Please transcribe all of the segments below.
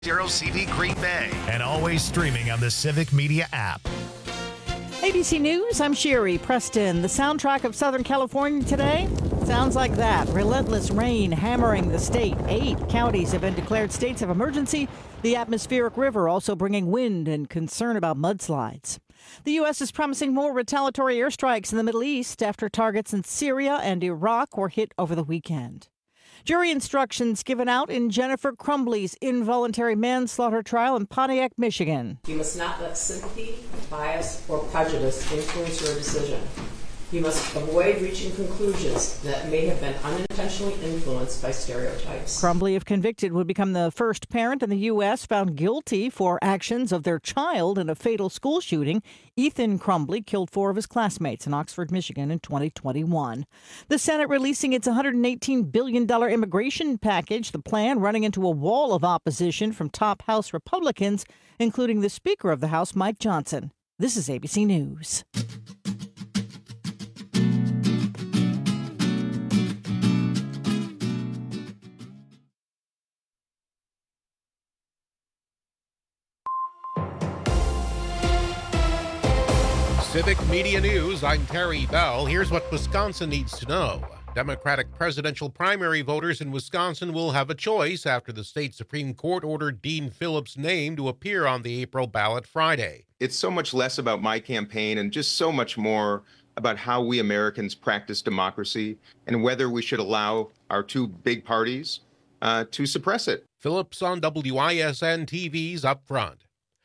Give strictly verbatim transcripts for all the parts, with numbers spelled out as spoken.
Zero C V Green Bay. And always streaming on the Civic Media app. A B C News, I'm Sherry Preston. The soundtrack of Southern California today sounds like that. Relentless rain hammering the state. Eight counties have been declared states of emergency. The atmospheric river also bringing wind and concern about mudslides. The U S is promising more retaliatory airstrikes in the Middle East after targets in Syria and Iraq were hit over the weekend. Jury instructions given out in Jennifer Crumbley's involuntary manslaughter trial in Pontiac, Michigan. You must not let sympathy, bias, or prejudice influence your decision. You must avoid reaching conclusions that may have been unintentionally influenced by stereotypes. Crumbley, if convicted, would become the first parent in the U S found guilty for actions of their child in a fatal school shooting. Ethan Crumbley killed four of his classmates in Oxford, Michigan in twenty twenty-one. The Senate releasing its one hundred eighteen billion dollars immigration package, the plan running into a wall of opposition from top House Republicans, including the Speaker of the House, Mike Johnson. This is A B C News. Civic Media News, I'm Terry Bell. Here's what Wisconsin needs to know. Democratic presidential primary voters in Wisconsin will have a choice after the state Supreme Court ordered Dean Phillips' name to appear on the April ballot Friday. It's so much less about my campaign and just so much more about how we Americans practice democracy and whether we should allow our two big parties uh, to suppress it. Phillips on W I S N T V's Up Front.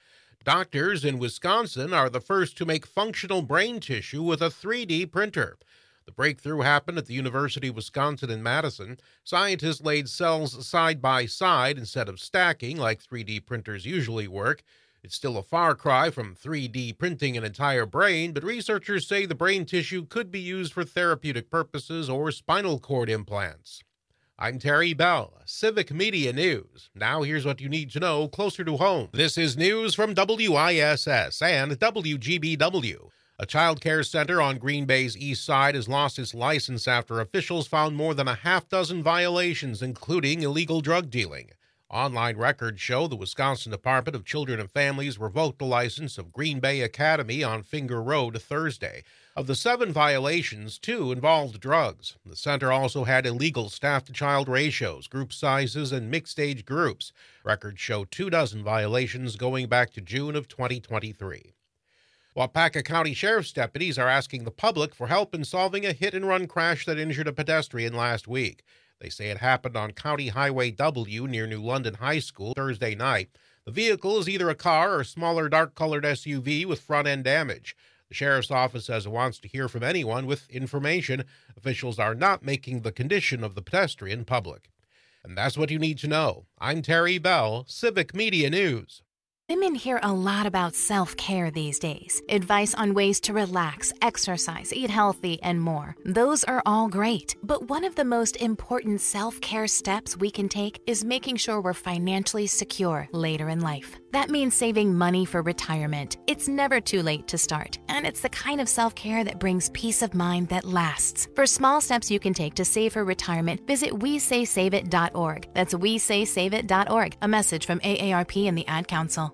Doctors in Wisconsin are the first to make functional brain tissue with a three D printer. The breakthrough happened at the University of Wisconsin in Madison. Scientists laid cells side by side instead of stacking like three D printers usually work. It's still a far cry from three D printing an entire brain, but researchers say the brain tissue could be used for therapeutic purposes or spinal cord implants. I'm Terry Bell, Civic Media News. Now here's what you need to know closer to home. This is news from W I S S and W G B W. A child care center on Green Bay's east side has lost its license after officials found more than a half dozen violations, including illegal drug dealing. Online records show the Wisconsin Department of Children and Families revoked the license of Green Bay Academy on Finger Road Thursday. Of the seven violations, two involved drugs. The center also had illegal staff-to-child ratios, group sizes, and mixed-age groups. Records show two dozen violations going back to June of twenty twenty-three. Waupaca County Sheriff's deputies are asking the public for help in solving a hit-and-run crash that injured a pedestrian last week. They say it happened on County Highway W near New London High School Thursday night. The vehicle is either a car or smaller dark-colored S U V with front-end damage. The sheriff's office says it wants to hear from anyone with information. Officials are not making the condition of the pedestrian public. And that's what you need to know. I'm Terry Bell, Civic Media News. Women hear a lot about self-care these days. Advice on ways to relax, exercise, eat healthy, and more. Those are all great. But one of the most important self-care steps we can take is making sure we're financially secure later in life. That means saving money for retirement. It's never too late to start, and it's the kind of self-care that brings peace of mind that lasts. For small steps you can take to save for retirement, visit we say save it dot org. That's we say save it dot org. A message from A A R P and the Ad Council.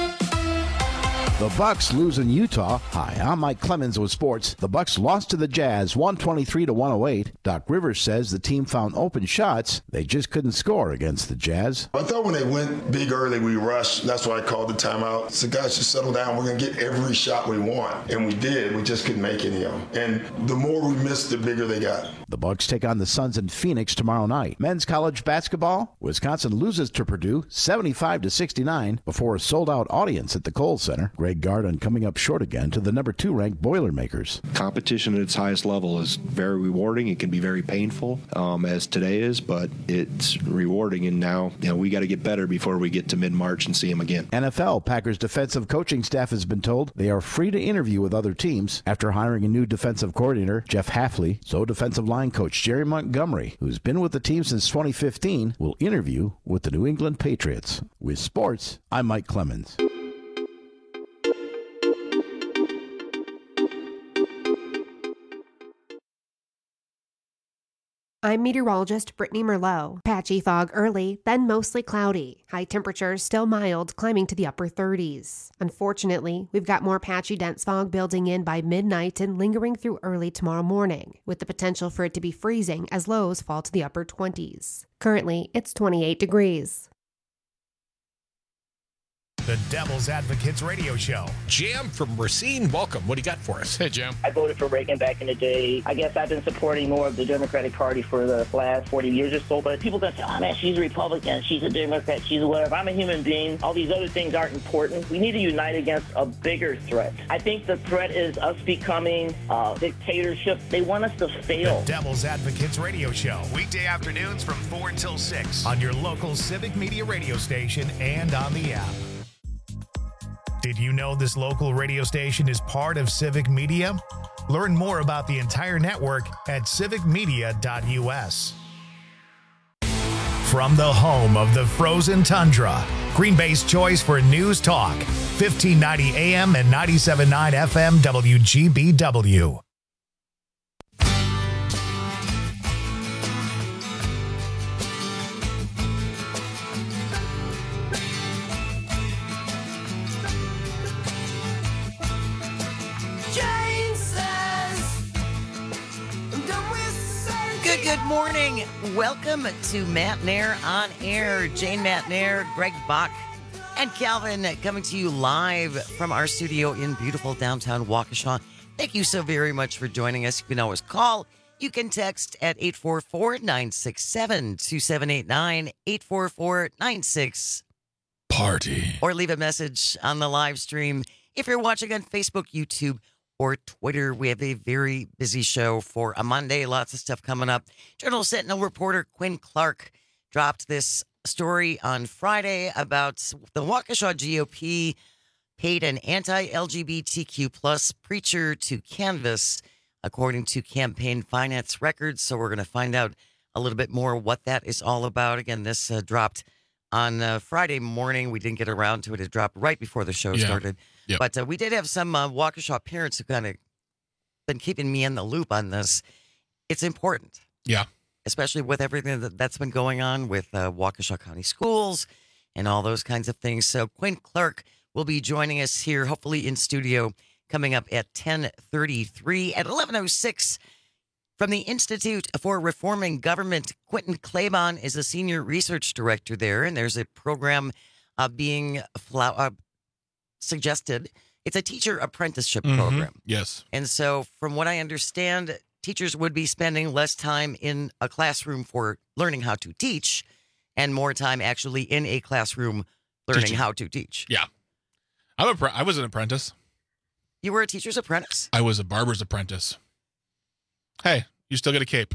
The Bucks lose in Utah. Hi, I'm Mike Clemens with sports. The Bucks lost to the Jazz one twenty-three to one oh eight. Doc Rivers says the team found open shots. They just couldn't score against the Jazz. I thought when they went big early, we rushed. That's why I called the timeout. So guys, just settle down. We're going to get every shot we want. And we did. We just couldn't make any of them. And the more we missed, the bigger they got. The Bucks take on the Suns in Phoenix tomorrow night. Men's college basketball, Wisconsin loses to Purdue seventy-five to sixty-nine before a sold-out audience at the Kohl Center. Greg Garden coming up short again to the number two ranked Boilermakers. Competition at its highest level is very rewarding. It can be very painful, um, as today is, but it's rewarding. And now, you know, we got to get better before we get to mid-March and see them again. N F L Packers defensive coaching staff has been told they are free to interview with other teams after hiring a new defensive coordinator, Jeff Hafley. So defensive line coach Jerry Montgomery, who's been with the team since twenty fifteen, will interview with the New England Patriots. With sports, I'm Mike Clemens. I'm meteorologist Brittany Merlot. Patchy fog early, then mostly cloudy. High temperatures still mild, climbing to the upper thirties. Unfortunately, we've got more patchy dense fog building in by midnight and lingering through early tomorrow morning, with the potential for it to be freezing as lows fall to the upper twenties. Currently, it's twenty-eight degrees. The Devil's Advocates Radio Show. Jam from Racine, welcome. What do you got for us? Hey, Jam. I voted for Reagan back in the day. I guess I've been supporting more of the Democratic Party for the last forty years or so, but people don't say, oh, man, she's a Republican, she's a Democrat, she's a whatever. I'm a human being. All these other things aren't important. We need to unite against a bigger threat. I think the threat is us becoming a dictatorship. They want us to fail. The Devil's Advocates Radio Show. Weekday afternoons from four until six on your local Civic Media radio station and on the app. Did you know this local radio station is part of Civic Media? Learn more about the entire network at civic media dot u s. From the home of the frozen tundra, Green Bay's choice for news talk, fifteen ninety A M and ninety-seven point nine F M W G B W. Good, good morning. Welcome to Matt Nair on Air. Jane Matt Nair, Greg Bach, and Calvin coming to you live from our studio in beautiful downtown Waukesha. Thank you so very much for joining us. You can always call. You can text at eight four four, nine six seven, two seven eight nine, eight four four, nine six Party. Or leave a message on the live stream. If you're watching on Facebook, YouTube, or Twitter, we have a very busy show for a Monday. Lots of stuff coming up. Journal Sentinel reporter Quinn Clark dropped this story on Friday about the Waukesha G O P paid an anti-L G B T Q plus preacher to canvass, according to campaign finance records. So we're going to find out a little bit more what that is all about. Again, this uh, dropped on uh, Friday morning. We didn't get around to it. It dropped right before the show Yeah. started. Yep. But uh, we did have some uh, Waukesha parents who kind of been keeping me in the loop on this. It's important. Yeah. Especially with everything that, that's been going on with uh, Waukesha County Schools and all those kinds of things. So Quinn Clark will be joining us here, hopefully in studio, coming up at ten thirty-three. At eleven oh six, from the Institute for Reforming Government, Quentin Claybon is a senior research director there, and there's a program uh, being flow- uh, suggested. It's a teacher apprenticeship Mhm. program. Yes. And so from what I understand, teachers would be spending less time in a classroom for learning how to teach and more time actually in a classroom learning Teaching. how to teach. Yeah. I'm a pre- I was an apprentice. You were a teacher's apprentice? I was a barber's apprentice. Hey, you still get a cape.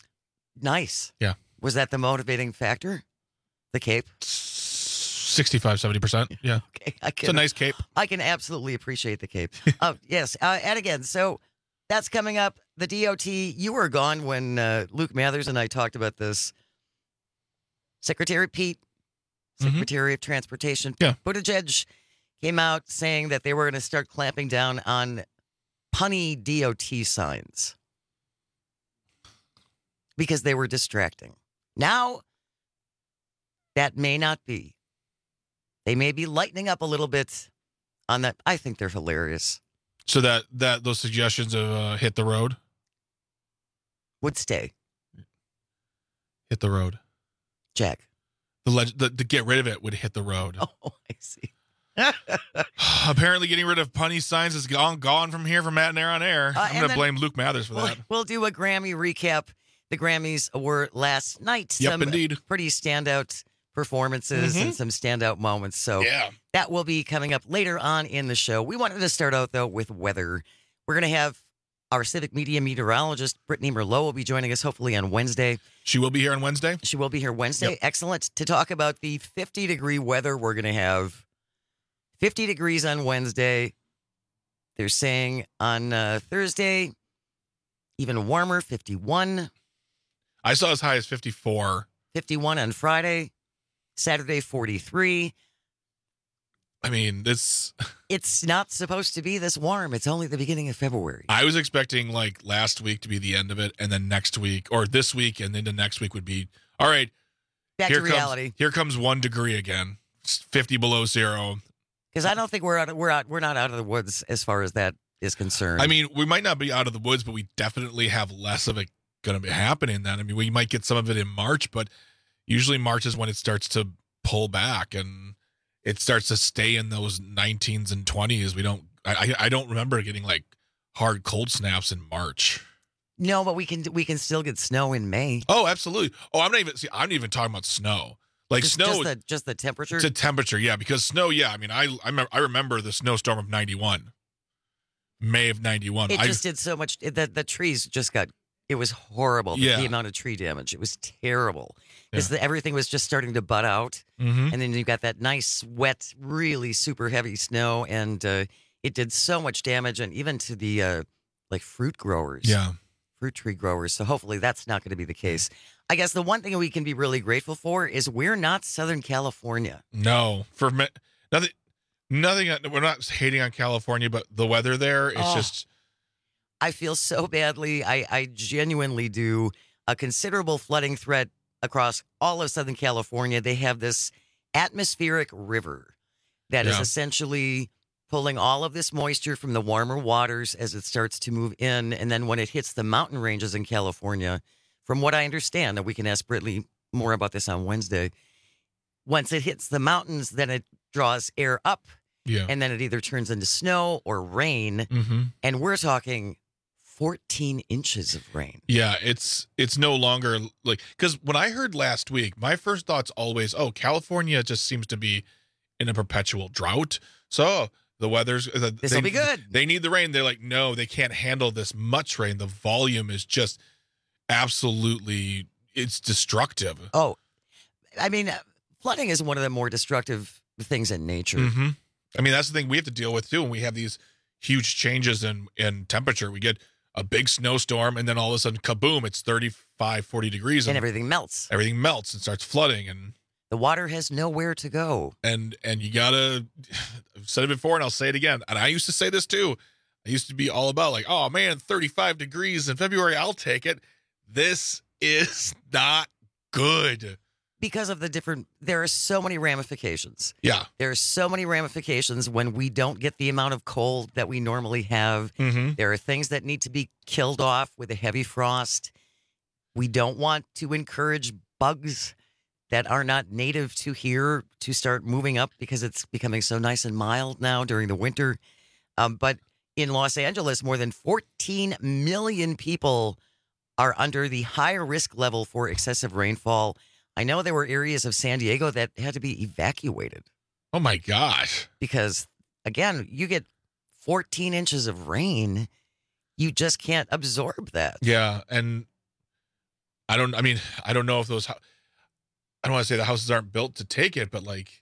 Nice. Yeah. Was that the motivating factor? The cape? sixty-five, seventy percent. Yeah. Okay, I can, It's a nice cape. I can absolutely appreciate the cape. Oh, yes. Uh, and again, so that's coming up. The D O T, you were gone when uh, Luke Mathers and I talked about this. Secretary Pete, Secretary mm-hmm. of Transportation, yeah. Buttigieg came out saying that they were going to start clamping down on punny D O T signs because they were distracting. Now, that may not be. They may be lightening up a little bit on that. I think they're hilarious. So that that those suggestions of uh, hit the road would stay. Hit the road, Jack. The, leg- the to get rid of it would hit the road. Oh, I see. Apparently, getting rid of punny signs is gone gone from here from Matt and Air on Air. Uh, I'm going to blame Luke Mathers for we'll, that. We'll do a Grammy recap. The Grammys were last night. Yep, some indeed. Pretty standout performances Mm-hmm. and some standout moments. So yeah. that will be coming up later on in the show. We wanted to start out, though, with weather. We're going to have our Civic Media meteorologist, Brittany Merlot, will be joining us hopefully on Wednesday. She will be here on Wednesday? She will be here Wednesday. Yep. Excellent. To talk about the fifty-degree weather we're going to have. fifty degrees on Wednesday. They're saying on uh, Thursday, even warmer, fifty-one. I saw as high as fifty-four. fifty-one on Friday. Saturday, forty-three. I mean, this. It's not supposed to be this warm. It's only the beginning of February. I was expecting like last week to be the end of it, and then next week, or this week, and then the next week would be all right. Back here to reality. Comes, here comes one degree again, it's fifty below zero. Because I don't think we're out. Of, we're out. We're not out of the woods as far as that is concerned. I mean, we might not be out of the woods, but we definitely have less of it going to be happening then. I mean, we might get some of it in March, but usually March is when it starts to pull back and it starts to stay in those nineteens and twenties. We don't. I I don't remember getting like hard cold snaps in March. No, but we can we can still get snow in May. Oh, absolutely. Oh, I'm not even. See, I'm not even talking about snow. Like just, snow, just the, just the temperature. The temperature, yeah, because snow, yeah. I mean, I I remember, I remember the snowstorm of ninety-one, May of ninety-one. It I, just did so much. The the trees just got. It was horrible. Yeah. The amount of tree damage. It was terrible because Yeah. everything was just starting to bud out, Mhm. and then you got that nice, wet, really super heavy snow, and uh, it did so much damage, and even to the uh, like fruit growers. Yeah. Fruit tree growers. So hopefully that's not going to be the case. I guess the one thing we can be really grateful for is we're not Southern California. No, for me, nothing, nothing. We're not hating on California, but the weather there, it's Oh. just. I feel so badly. I, I genuinely do. A considerable flooding threat across all of Southern California. They have this atmospheric river that is Yeah. essentially pulling all of this moisture from the warmer waters as it starts to move in. And then when it hits the mountain ranges in California, from what I understand, that we can ask Britley more about this on Wednesday, once it hits the mountains, then it draws air up. Yeah. And then it either turns into snow or rain. Mm-hmm. And we're talking fourteen inches of rain. Yeah, it's it's no longer like because when I heard last week, my first thought's always, oh, California just seems to be in a perpetual drought. So the weather's uh, This'll they- be good. They need the rain. They're like, no, they can't handle this much rain. The volume is just absolutely it's destructive. Oh, I mean, uh, flooding is one of the more destructive things in nature. Mm-hmm. I mean, that's the thing we have to deal with too. When we have these huge changes in in temperature, we get a big snowstorm, and then all of a sudden, kaboom! It's thirty-five, forty degrees, And everything melts. Everything melts and starts flooding, and The water has nowhere to go. and and you gotta. I've said it before, and I'll say it again. And I used to say this too. I used to be all about like, oh man, thirty-five degrees in February, I'll take it. This is not good. Because of the different, there are so many ramifications. Yeah. There are so many ramifications when we don't get the amount of cold that we normally have. Mm-hmm. There are things that need to be killed off with a heavy frost. We don't want to encourage bugs that are not native to here to start moving up because it's becoming so nice and mild now during the winter. Um, but in Los Angeles, more than fourteen million people are under the high risk level for excessive rainfall. I know there were areas of San Diego that had to be evacuated. Oh my gosh. Because, again, you get fourteen inches of rain, you just can't absorb that. Yeah, and I don't. I mean, I don't know if those. hou- I don't want to say the houses aren't built to take it, but like,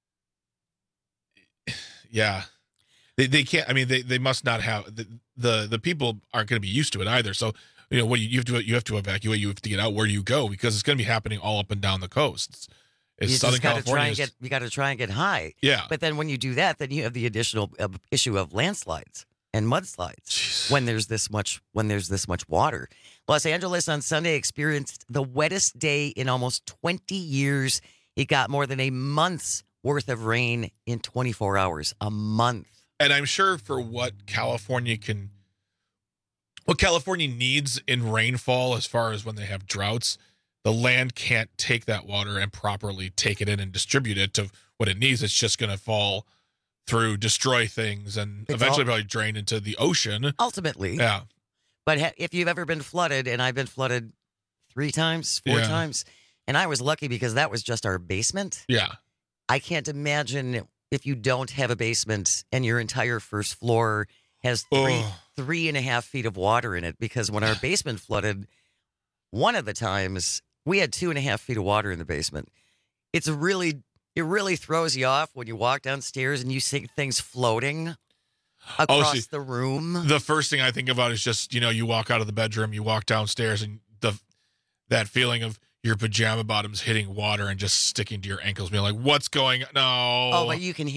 yeah, they they can't. I mean, they they must not have the the, the people aren't going to be used to it either. So you know, what you, you have to you have to evacuate. You have to get out. Where do you go? Because it's going to be happening all up and down the coast. It's, it's You Southern just got to California. try and is- get. You got to try and get high. Yeah. But then when you do that, then you have the additional uh, issue of landslides and mudslides when there's this much when there's this much water. Los Angeles on Sunday experienced the wettest day in almost twenty years. It got more than a month's worth of rain in twenty-four hours. A month. And I'm sure for what California can, what California needs in rainfall, as far as when they have droughts, the land can't take that water and properly take it in and distribute it to what it needs. It's just going to fall through, destroy things, and It's eventually all- probably drain into the ocean. Ultimately. Yeah. But ha- if you've ever been flooded, and I've been flooded three times, four Yeah. times, and I was lucky because that was just our basement. Yeah. I can't imagine if you don't have a basement and your entire first floor has three, Ugh. three and a half feet of water in it. Because when our basement flooded, one of the times we had two and a half feet of water in the basement. It's really, it really throws you off when you walk downstairs and you see things floating across Oh, see, the room. The first thing I think about is just, you know, you walk out of the bedroom, you walk downstairs, and the that feeling of your pajama bottoms hitting water and just sticking to your ankles, being like, what's going on? No. Oh, but you can hear it.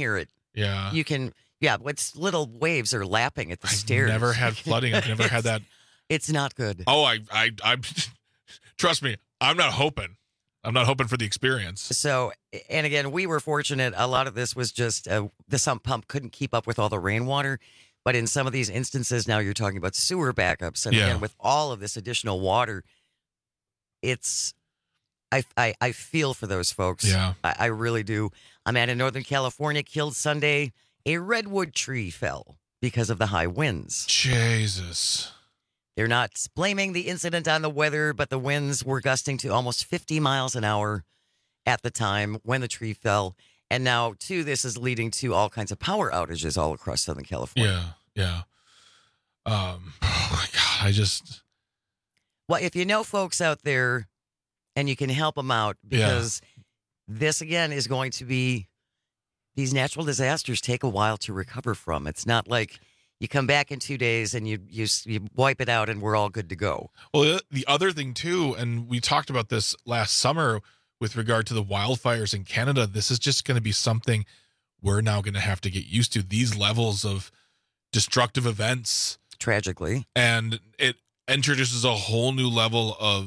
Yeah. You can, yeah, what's little waves are lapping at the I've stairs. never had flooding. I've never had that. It's not good. Oh, I, I, I, trust me, I'm not hoping. I'm not hoping for the experience. So, and again, we were fortunate. A lot of this was just uh, the sump pump couldn't keep up with all the rainwater. But in some of these instances, now you're talking about sewer backups. And Yeah. again, with all of this additional water, it's, I, I, I feel for those folks. Yeah. I, I really do. A man in Northern California killed Sunday. A redwood tree fell because of the high winds. Jesus. They're not blaming the incident on the weather, but the winds were gusting to almost fifty miles an hour at the time when the tree fell. And now, too, this is leading to all kinds of power outages all across Southern California. Yeah, yeah. Um, oh, my God, I just... Well, if you know folks out there and you can help them out, because yeah. this, again, is going to be... These natural disasters take a while to recover from. It's not like... You come back in two days and you, you you wipe it out and we're all good to go. Well, the other thing, too, and we talked about this last summer with regard to the wildfires in Canada, this is just going to be something we're now going to have to get used to. These levels of destructive events. Tragically. And it introduces a whole new level of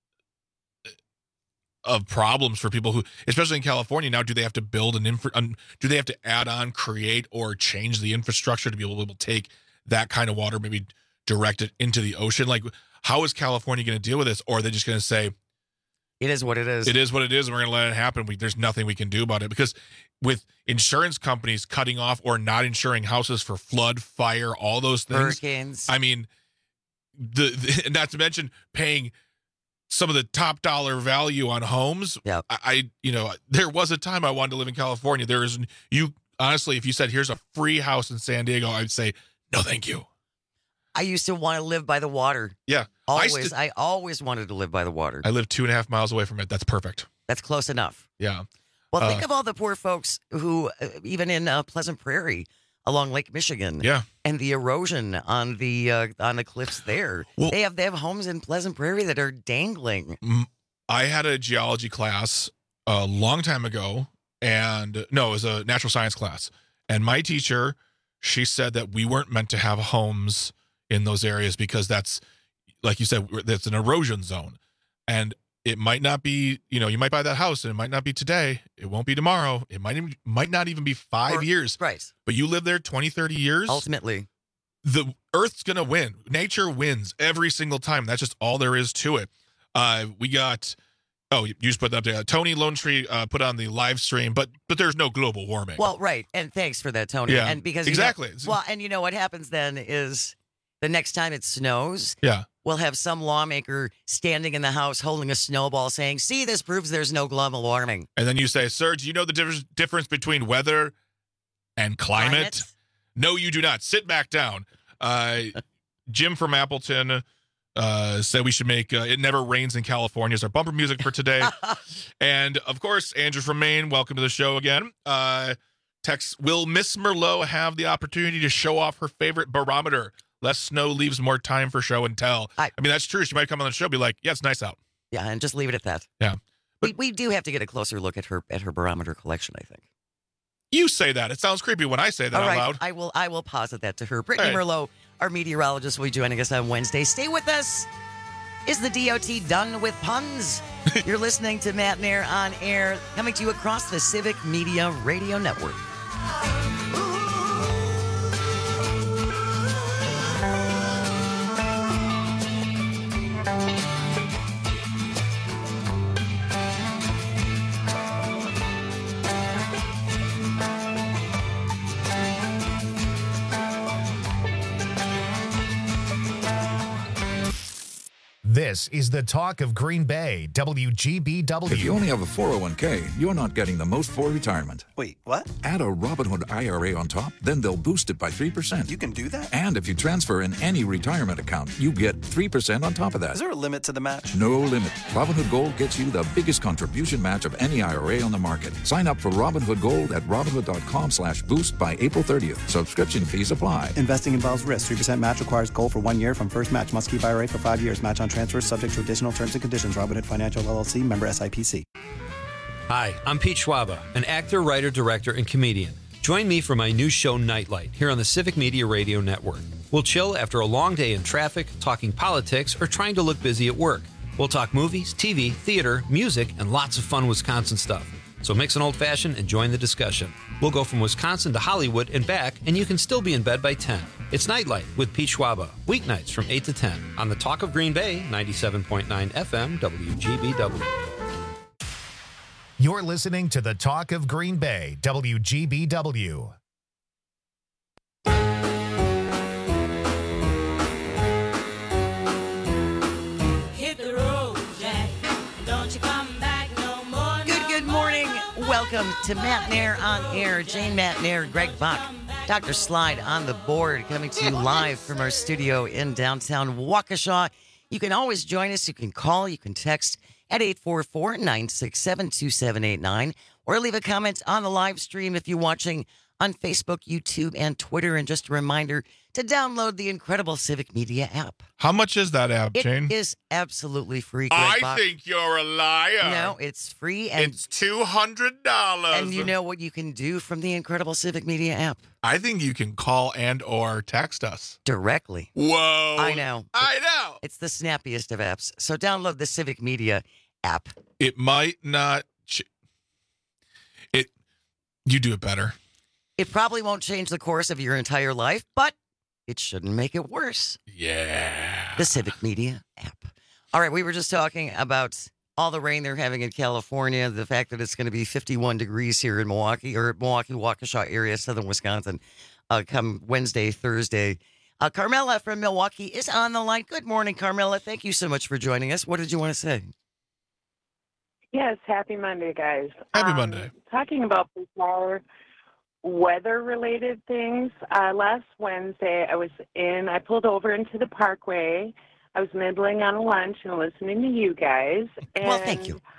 of problems for people who, especially in California now, do they have to build an infra, um, do they have to add on, create, or change the infrastructure to be able to take that kind of water, maybe direct it into the ocean? Like, how is California going to deal with this? Or are they just going to say, it is what it is. It is what it is, and we're going to let it happen. We, there's nothing we can do about it. Because with insurance companies cutting off or not insuring houses for flood, fire, all those things. Hurricanes. I mean, the, the not to mention paying some of the top dollar value on homes. Yeah. I, I, you know, there was a time I wanted to live in California. There is, you honestly, if you said, here's a free house in San Diego, I'd say, no, thank you. I used to want to live by the water. Yeah. Always. I, st- I always wanted to live by the water. I live two and a half miles away from it. That's perfect. That's close enough. Yeah. Well, think uh, of all the poor folks who, uh, even in uh, Pleasant Prairie, along Lake Michigan, yeah, and the erosion on the uh, on the cliffs there. Well, they have they have homes in Pleasant Prairie that are dangling. I had a geology class a long time ago, and no, it was a natural science class. And my teacher, she said that we weren't meant to have homes in those areas because that's, like you said, that's an erosion zone, and it might not be, you know, you might buy that house and it might not be today. It won't be tomorrow. It might even, might not even be five or, years. Right. But you live there twenty, thirty years. Ultimately. The Earth's going to win. Nature wins every single time. That's just all there is to it. Uh, we got, oh, you just put that up there. Tony Lone Tree uh, put on the live stream, but but there's no global warming. Well, right. And thanks for that, Tony. Yeah, and because exactly. You know, well, and you know what happens then is the next time it snows. Yeah. We'll have some lawmaker standing in the House holding a snowball saying, see, this proves there's no global warming. And then you say, sir, do you know the difference difference between weather and climate? climate? No, you do not. Sit back down. Uh, Jim from Appleton uh, said we should make uh, It Never Rains in California as our bumper music for today. And, of course, Andrew from Maine, welcome to the show again. Uh, text, will Miss Merlot have the opportunity to show off her favorite barometer? Less snow leaves more time for show and tell. I, I mean, that's true. She might come on the show and be like, yeah, it's nice out. Yeah, and just leave it at that. Yeah. But we, we do have to get a closer look at her at her barometer collection, I think. You say that. It sounds creepy when I say that All out right, loud. I will I will posit that to her. Brittany right. Merlot, our meteorologist, will be joining us on Wednesday. Stay with us. Is the D O T done with puns? You're listening to Matt Nair on air, coming to you across the Civic Media Radio Network. This is the talk of Green Bay, W G B W. If you only have a four oh one k, you're not getting the most for retirement. Wait, what? Add a Robinhood I R A on top, then they'll boost it by three percent. You can do that? And if you transfer in any retirement account, you get three percent on top of that. Is there a limit to the match? No limit. Robinhood Gold gets you the biggest contribution match of any I R A on the market. Sign up for Robinhood Gold at Robinhood.com slash boost by April thirtieth. Subscription fees apply. Investing involves risk. three percent match requires gold for one year from first match. Must keep I R A for five years. Match on transfers subject to additional terms and conditions. Robinhood Financial L L C, member S I P C. Hi, I'm Pete Schwaba, an actor, writer, director, and comedian. Join me for my new show, Nightlight, here on the Civic Media Radio Network. We'll chill after a long day in traffic, talking politics, or trying to look busy at work. We'll talk movies, T V, theater, music, and lots of fun Wisconsin stuff. So mix an old-fashioned and join the discussion. We'll go from Wisconsin to Hollywood and back, and you can still be in bed by ten. It's Nightlight with Pete Schwaba, weeknights from eight to ten on the Talk of Green Bay, ninety-seven point nine F M, W G B W. You're listening to the Talk of Green Bay, W G B W. Hit the road, Jack. Don't you come back no more. Good, good morning. Welcome to Matt Nair on Air. Jane Matt Nair, Greg Bach, Doctor Slide on the board, coming to you live from our studio in downtown Waukesha. You can always join us. You can call, you can text at eight four four, nine six seven, two seven eight nine, or leave a comment on the live stream if you're watching on Facebook, YouTube, and Twitter. And just a reminder to download the incredible Civic Media app. How much is that app, Jane? It is absolutely free, Greg I Bach. think you're a liar. No, it's free. And it's two hundred dollars. And you know what you can do from the incredible Civic Media app? I think you can call and or text us. Directly. Whoa. I know. I know. It's the snappiest of apps. So download the Civic Media app. It might not. Ch- it. You do it better. It probably won't change the course of your entire life, but it shouldn't make it worse. Yeah. The Civic Media app. All right, we were just talking about all the rain they're having in California, the fact that it's going to be fifty-one degrees here in Milwaukee, or Milwaukee, Waukesha area, southern Wisconsin, uh, come Wednesday, Thursday. Uh, Carmela from Milwaukee is on the line. Good morning, Carmela. Thank you so much for joining us. What did you want to say? Yes, happy Monday, guys. Happy um, Monday. Talking about bizarre weather-related things, uh, last Wednesday I was in, I pulled over into the Parkway. I was nibbling on a lunch and listening to you guys. And, well, thank you.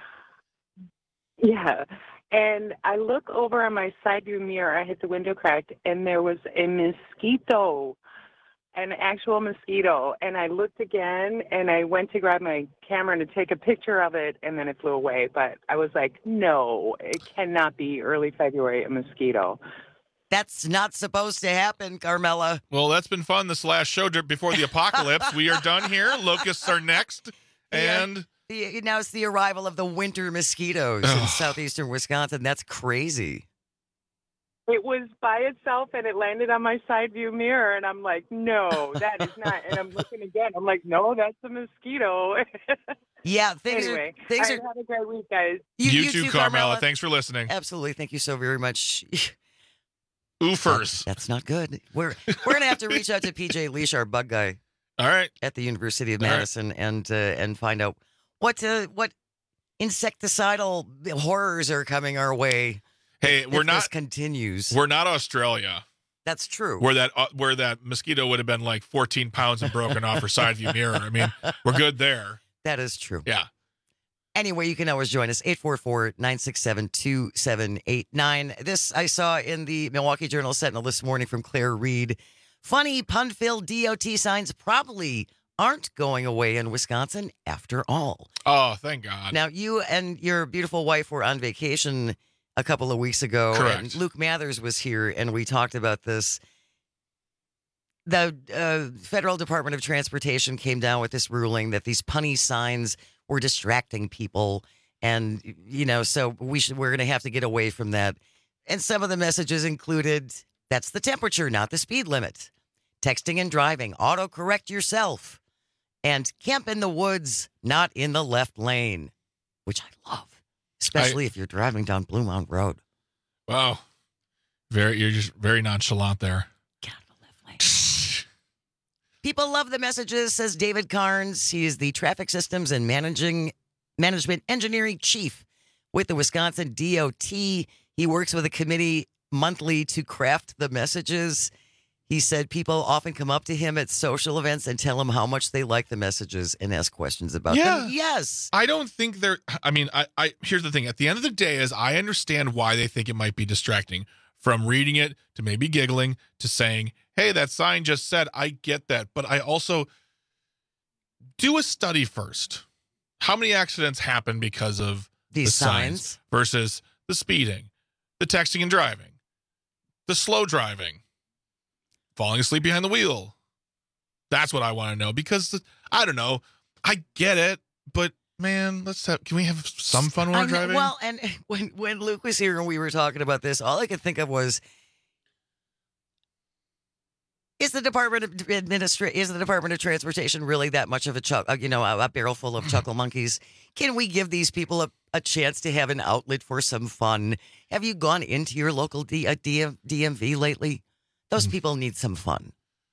Yeah. And I look over on my side view mirror, I hit the window crack, and there was a mosquito, an actual mosquito. And I looked again, and I went to grab my camera to take a picture of it, and then it flew away. But I was like, no, it cannot be early February, a mosquito. That's not supposed to happen, Carmela. Well, that's been fun this last show before the apocalypse. We are done here. Locusts are next. And yeah. the, now it's the arrival of the winter mosquitoes in southeastern Wisconsin. That's crazy. It was by itself, and it landed on my side view mirror, and I'm like, no, that is not. And I'm looking again. I'm like, no, that's a mosquito. Yeah, things anyway, are. Things all right, are. Have a great week, guys. You, you, you too, Carmela. Carmela. Thanks for listening. Absolutely. Thank you so very much. Oofers. That's not good. We're we're gonna have to reach out to P J Leash, our bug guy. All right. At the University of Madison, right. and uh, and find out what uh, what insecticidal horrors are coming our way. Hey, if we're not. This continues. We're not Australia. That's true. Where that uh, where that mosquito would have been like fourteen pounds and broken off her side view mirror. I mean, we're good there. That is true. Yeah. Anyway, you can always join us, eight four four, nine six seven, two seven eight nine. This I saw in the Milwaukee Journal Sentinel this morning from Claire Reed. Funny pun-filled D O T signs probably aren't going away in Wisconsin after all. Oh, thank God. Now, you and your beautiful wife were on vacation a couple of weeks ago. Correct. And Luke Mathers was here, and we talked about this. The uh, Federal Department of Transportation came down with this ruling that these punny signs were distracting people. And, you know, so we should, we're going to have to get away from that. And some of the messages included, that's the temperature, not the speed limit. Texting and driving, autocorrect yourself. And camp in the woods, not in the left lane, which I love, especially I, if you're driving down Blue Mountain Road. Wow. Very, you're just very nonchalant there. Get out of the left lane. People love the messages, says David Carnes. He is the Traffic Systems and Managing Management Engineering Chief with the Wisconsin D O T. He works with a committee monthly to craft the messages. He said people often come up to him at social events and tell him how much they like the messages and ask questions about yeah. them. Yes. I don't think they're, I mean, I, I here's the thing. At the end of the day is I understand why they think it might be distracting. From reading it to maybe giggling to saying, hey, that sign just said, I get that. But I also do a study first. How many accidents happen because of these the signs, signs versus the speeding, the texting and driving? the slow driving, falling asleep behind the wheel. That's what I want to know because I don't know. I get it, but man, let's have, can we have some fun when we're driving? Well, and when, when Luke was here and we were talking about this, all I could think of was, is the Department of Administra- is the Department of Transportation really that much of a chuck, you know, a, a barrel full of chuckle monkeys? Can we give these people a, a chance to have an outlet for some fun? Have you gone into your local D, uh, D M, D M V lately? Those people need some fun.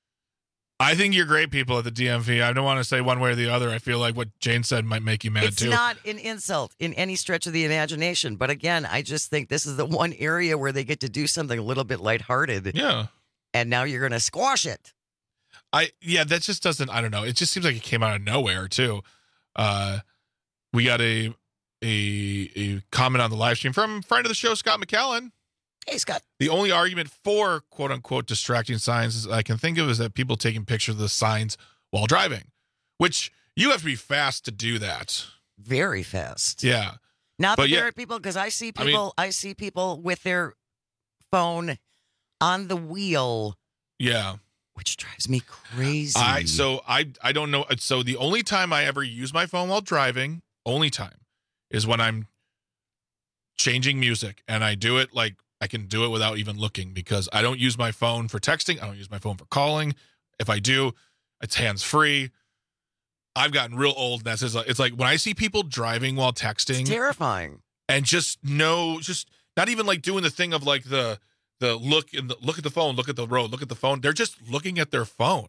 I think you're great people at the D M V. I don't want to say one way or the other. I feel like what Jane said might make you mad it's too. It's not an insult in any stretch of the imagination. But again, I just think this is the one area where they get to do something a little bit lighthearted. Yeah. And now you're going to squash it. I yeah, that just doesn't. I don't know. It just seems like it came out of nowhere too. Uh, we got a a a comment on the live stream from friend of the show, Scott McCallan. Hey, Scott. The only argument for quote unquote distracting signs I can think of is that people taking pictures of the signs while driving, which you have to be fast to do that. Very fast. Yeah. Not but that yeah, there are people, because I see people. I, mean, I see people with their phone on the wheel. Yeah. Which drives me crazy. I so I I don't know. So the only time I ever use my phone while driving, only time, is when I'm changing music, and I do it like I can do it without even looking because I don't use my phone for texting. I don't use my phone for calling. If I do, it's hands free. I've gotten real old. And that's just like, it's like when I see people driving while texting, it's terrifying, and just no, just not even like doing the thing of like the. The look in the look at the phone, look at the road, look at the phone. They're just looking at their phone.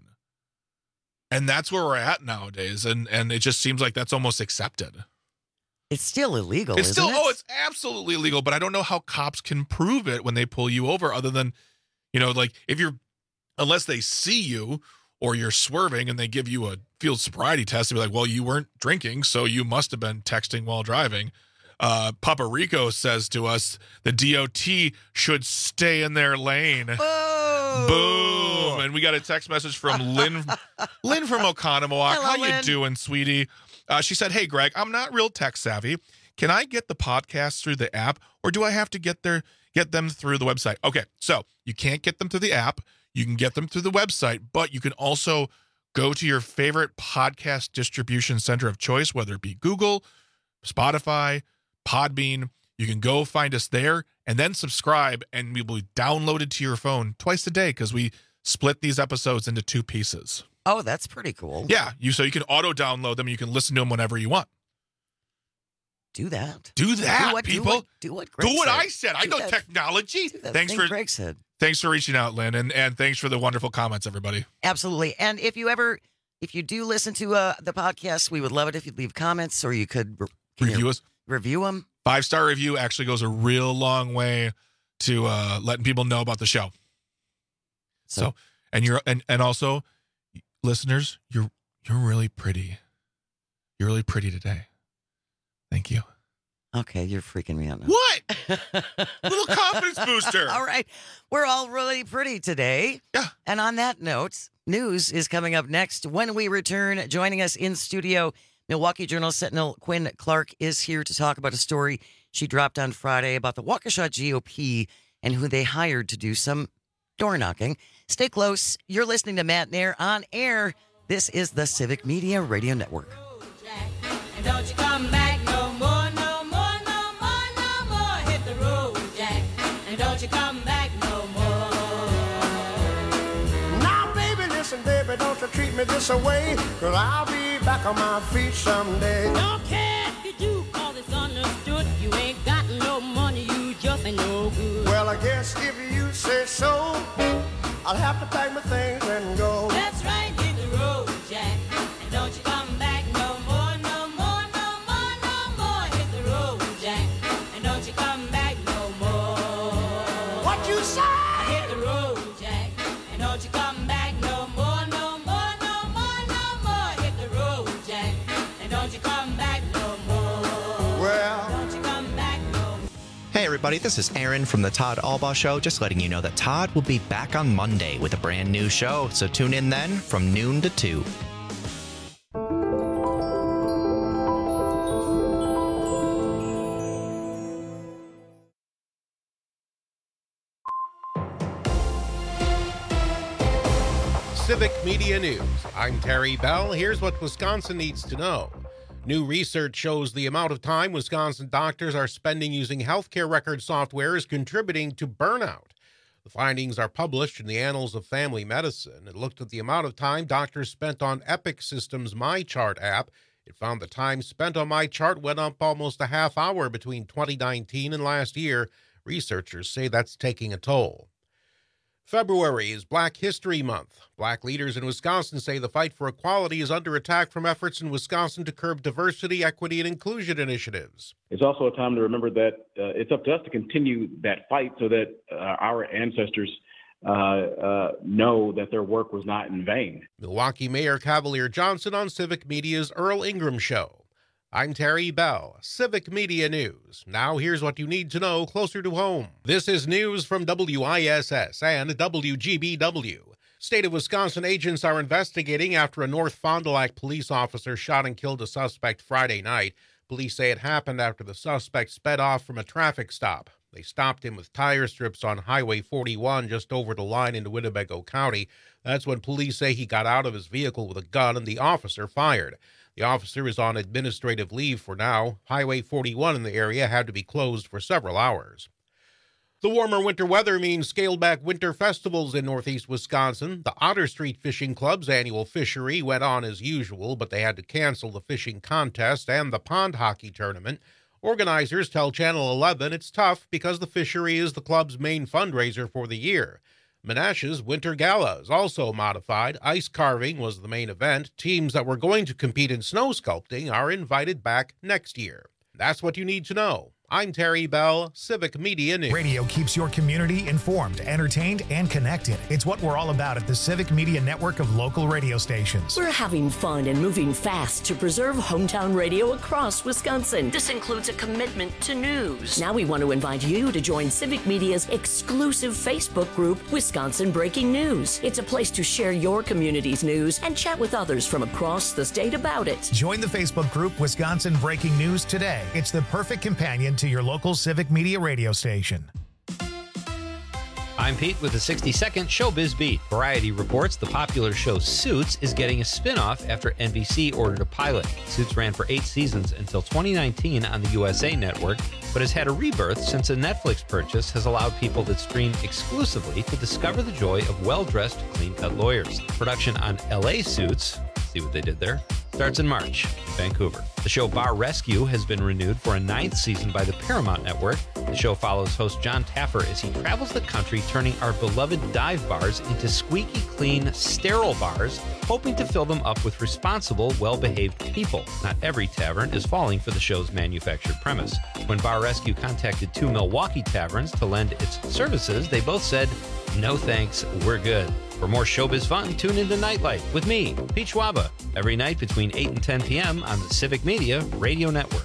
And that's where we're at nowadays. And and it just seems like that's almost accepted. It's still illegal. It's isn't still it? oh, it's absolutely illegal, but I don't know how cops can prove it when they pull you over other than, you know, like if you're unless they see you or you're swerving and they give you a field sobriety test, they'll be like, well, you weren't drinking, so you must have been texting while driving. Uh, Papa Rico says to us, the D O T should stay in their lane. Boom! Boom! And we got a text message from Lynn, Lynn from Oconomowoc. Hello, How you Lynn. doing, sweetie? Uh, she said, hey, Greg, I'm not real tech savvy. Can I get the podcast through the app, or do I have to get their get them through the website? Okay, so you can't get them through the app. You can get them through the website, but you can also go to your favorite podcast distribution center of choice, whether it be Google, Spotify, Podbean. You can go find us there and then subscribe, and we will be downloaded to your phone twice a day because we split these episodes into two pieces. Oh, that's pretty cool. Yeah, you so you can auto download them. You can listen to them whenever you want. Do that. Do that, do what, people. Do what, do what, Greg do what said. I said. I Do know that. technology. Do that Thanks thing for Greg said. Thanks for reaching out, Lynn, and and thanks for the wonderful comments, everybody. Absolutely. And if you ever, if you do listen to uh, the podcast, we would love it if you'd leave comments, or you could can Review you us. Review them. Five star review actually goes a real long way to uh, letting people know about the show. So, so and you're and and also, listeners, you're you're really pretty. You're really pretty today. Thank you. Okay, you're freaking me out now. What? Little confidence booster. All right. We're all really pretty today. Yeah. And on that note, news is coming up next. When we return, joining us in studio, Milwaukee Journal Sentinel Quinn Clark is here to talk about a story she dropped on Friday about the Waukesha G O P and who they hired to do some door knocking. Stay close. You're listening to Matt Nair on air. This is the Civic Media Radio Network. And don't you come back no more, no more, no more, no more. Hit the road, Jack. And don't you come back no more. Now, baby, listen, baby, don't you treat me this away, 'cause I'll be back on my feet someday. Don't care if you do, 'cause it's understood. You ain't got no money, you just ain't no good. Well, I guess if you say so, I'll have to pack my things and go. That's right, hit the road, Jack. And don't you come back no more, no more, no more, no more. Hit the road, Jack. And don't you come back no more. What you say? Hit the road, Jack. And don't you come back no more, no more, no more, no more. Hit the road, Jack. And don't you come back no more. Well, don't you come back no more. Hey everybody, this is Aaron from the Todd Albaugh Show, just letting you know that Todd will be back on Monday with a brand new show, so tune in then from noon to two. Civic Media News. I'm Terry Bell. Here's what Wisconsin needs to know. New research shows the amount of time Wisconsin doctors are spending using healthcare record software is contributing to burnout. The findings are published in the Annals of Family Medicine. It looked at the amount of time doctors spent on Epic Systems' MyChart app. It found the time spent on MyChart went up almost a half hour between twenty nineteen and last year. Researchers say that's taking a toll. February is Black History Month. Black leaders in Wisconsin say the fight for equality is under attack from efforts in Wisconsin to curb diversity, equity, and inclusion initiatives. It's also a time to remember that uh, it's up to us to continue that fight so that uh, our ancestors uh, uh, know that their work was not in vain. Milwaukee Mayor Cavalier Johnson on Civic Media's Earl Ingram Show. I'm Terry Bell, Civic Media News. Now here's what you need to know closer to home. This is news from W I S S and W G B W. State of Wisconsin agents are investigating after a North Fond du Lac police officer shot and killed a suspect Friday night. Police say it happened after the suspect sped off from a traffic stop. They stopped him with tire strips on Highway forty-one just over the line into Winnebago County. That's when police say he got out of his vehicle with a gun and the officer fired. The officer is on administrative leave for now. Highway forty-one in the area had to be closed for several hours. The warmer winter weather means scaled-back winter festivals in northeast Wisconsin. The Otter Street Fishing Club's annual fishery went on as usual, but they had to cancel the fishing contest and the pond hockey tournament. Organizers tell Channel eleven it's tough because the fishery is the club's main fundraiser for the year. Menasha's Winter Gala is also modified. Ice carving was the main event. Teams that were going to compete in snow sculpting are invited back next year. That's what you need to know. I'm Terry Bell, Civic Media News. Radio keeps your community informed, entertained, and connected. It's what we're all about at the Civic Media Network of local radio stations. We're having fun and moving fast to preserve hometown radio across Wisconsin. This includes a commitment to news. Now we want to invite you to join Civic Media's exclusive Facebook group, Wisconsin Breaking News. It's a place to share your community's news and chat with others from across the state about it. Join the Facebook group Wisconsin Breaking News today. It's the perfect companion to your local Civic Media radio station. I'm Pete with the sixty second Showbiz Beat. Variety reports the popular show Suits is getting a spin-off after N B C ordered a pilot. Suits ran for eight seasons until twenty nineteen on the U S A Network, but has had a rebirth since a Netflix purchase has allowed people that stream exclusively to discover the joy of well-dressed, clean-cut lawyers. Production on L A Suits, see what they did there, starts in March in Vancouver. The show Bar Rescue has been renewed for a ninth season by the Paramount Network. The show follows host John Taffer as he travels the country turning our beloved dive bars into squeaky clean, sterile bars, hoping to fill them up with responsible, well-behaved people. Not every tavern is falling for the show's manufactured premise. When Bar Rescue contacted two Milwaukee taverns to lend its services, they both said, "No thanks, we're good." For more showbiz fun, tune into Nightlight with me, Pete Schwaba, every night between eight and ten p.m. on the Civic Media Radio Network.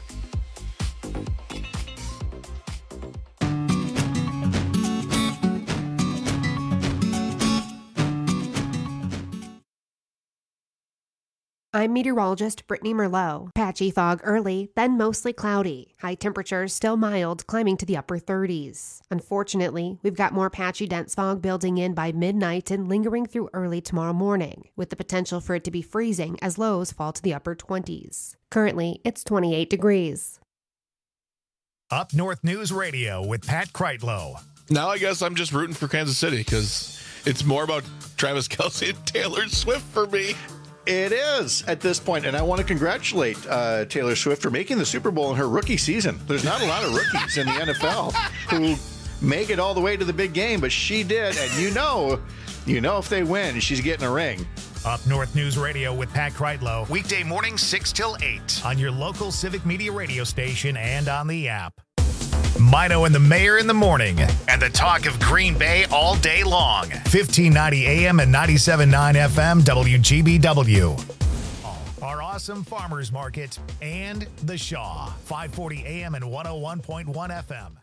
I'm meteorologist Brittany Merlot. Patchy fog early, then mostly cloudy. High temperatures still mild, climbing to the upper thirties. Unfortunately, we've got more patchy dense fog building in by midnight and lingering through early tomorrow morning, with the potential for it to be freezing as lows fall to the upper twenties. Currently, it's twenty-eight degrees. Up North News Radio with Pat Kreitlow. Now I guess I'm just rooting for Kansas City because it's more about Travis Kelce and Taylor Swift for me. It is at this point, and I want to congratulate uh, Taylor Swift for making the Super Bowl in her rookie season. There's not a lot of rookies in the N F L who make it all the way to the big game, but she did, and you know, you know if they win, she's getting a ring. Up North News Radio with Pat Kreitlow, weekday mornings six till eight on your local Civic Media radio station and on the app. Mino and the Mayor in the morning, and the talk of Green Bay all day long. fifteen ninety A M and ninety-seven point nine F M W G B W. Our awesome farmers market and the Shaw. five forty A M and one oh one point one F M.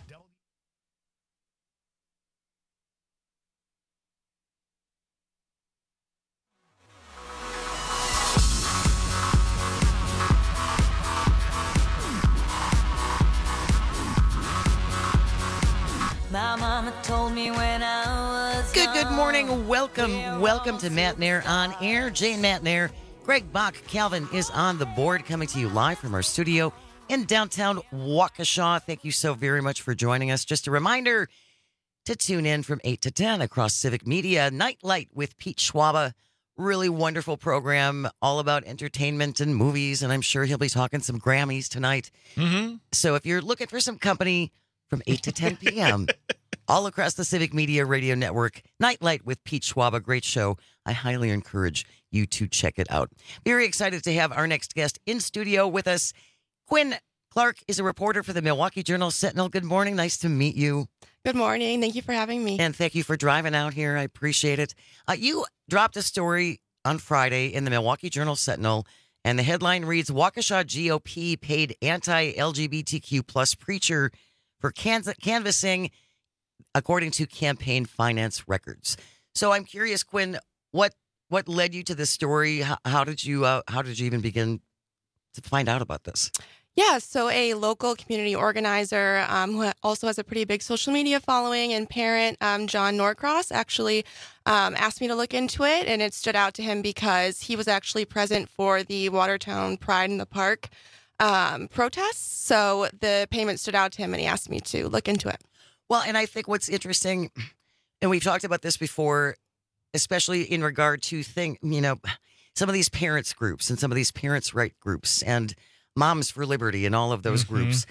My mama told me when I was Good, good morning. Welcome, welcome to Matt Nair on Air. Jane Matt Nair. Greg Bach, Calvin is on the board, coming to you live from our studio in downtown Waukesha. Thank you so very much for joining us. Just a reminder to tune in from eight to ten across Civic Media. Nightlight with Pete Schwaba. Really wonderful program, all about entertainment and movies, and I'm sure he'll be talking some Grammys tonight. Mm-hmm. So if you're looking for some company from eight to ten p.m., all across the Civic Media Radio Network, Nightlight with Pete Schwab, a great show. I highly encourage you to check it out. Very excited to have our next guest in studio with us. Quinn Clark is a reporter for the Milwaukee Journal-Sentinel. Good morning. Nice to meet you. Good morning. Thank you for having me. And thank you for driving out here. I appreciate it. Uh, you dropped a story on Friday in the Milwaukee Journal-Sentinel, and the headline reads, Waukesha G O P paid anti-L G B T Q plus preacher for can- canvassing, according to campaign finance records. So I'm curious, Quinn, what what led you to this story? How, how did you uh, how did you even begin to find out about this? Yeah, so a local community organizer um, who also has a pretty big social media following and parent, um, John Norcross, actually um, asked me to look into it, and it stood out to him because he was actually present for the Watertown Pride in the Park um, protests. So the payment stood out to him, and he asked me to look into it. Well, and I think what's interesting, and we've talked about this before, especially in regard to thing, you know, some of these parents groups and some of these parents' right groups and Moms for Liberty and all of those Mm-hmm. groups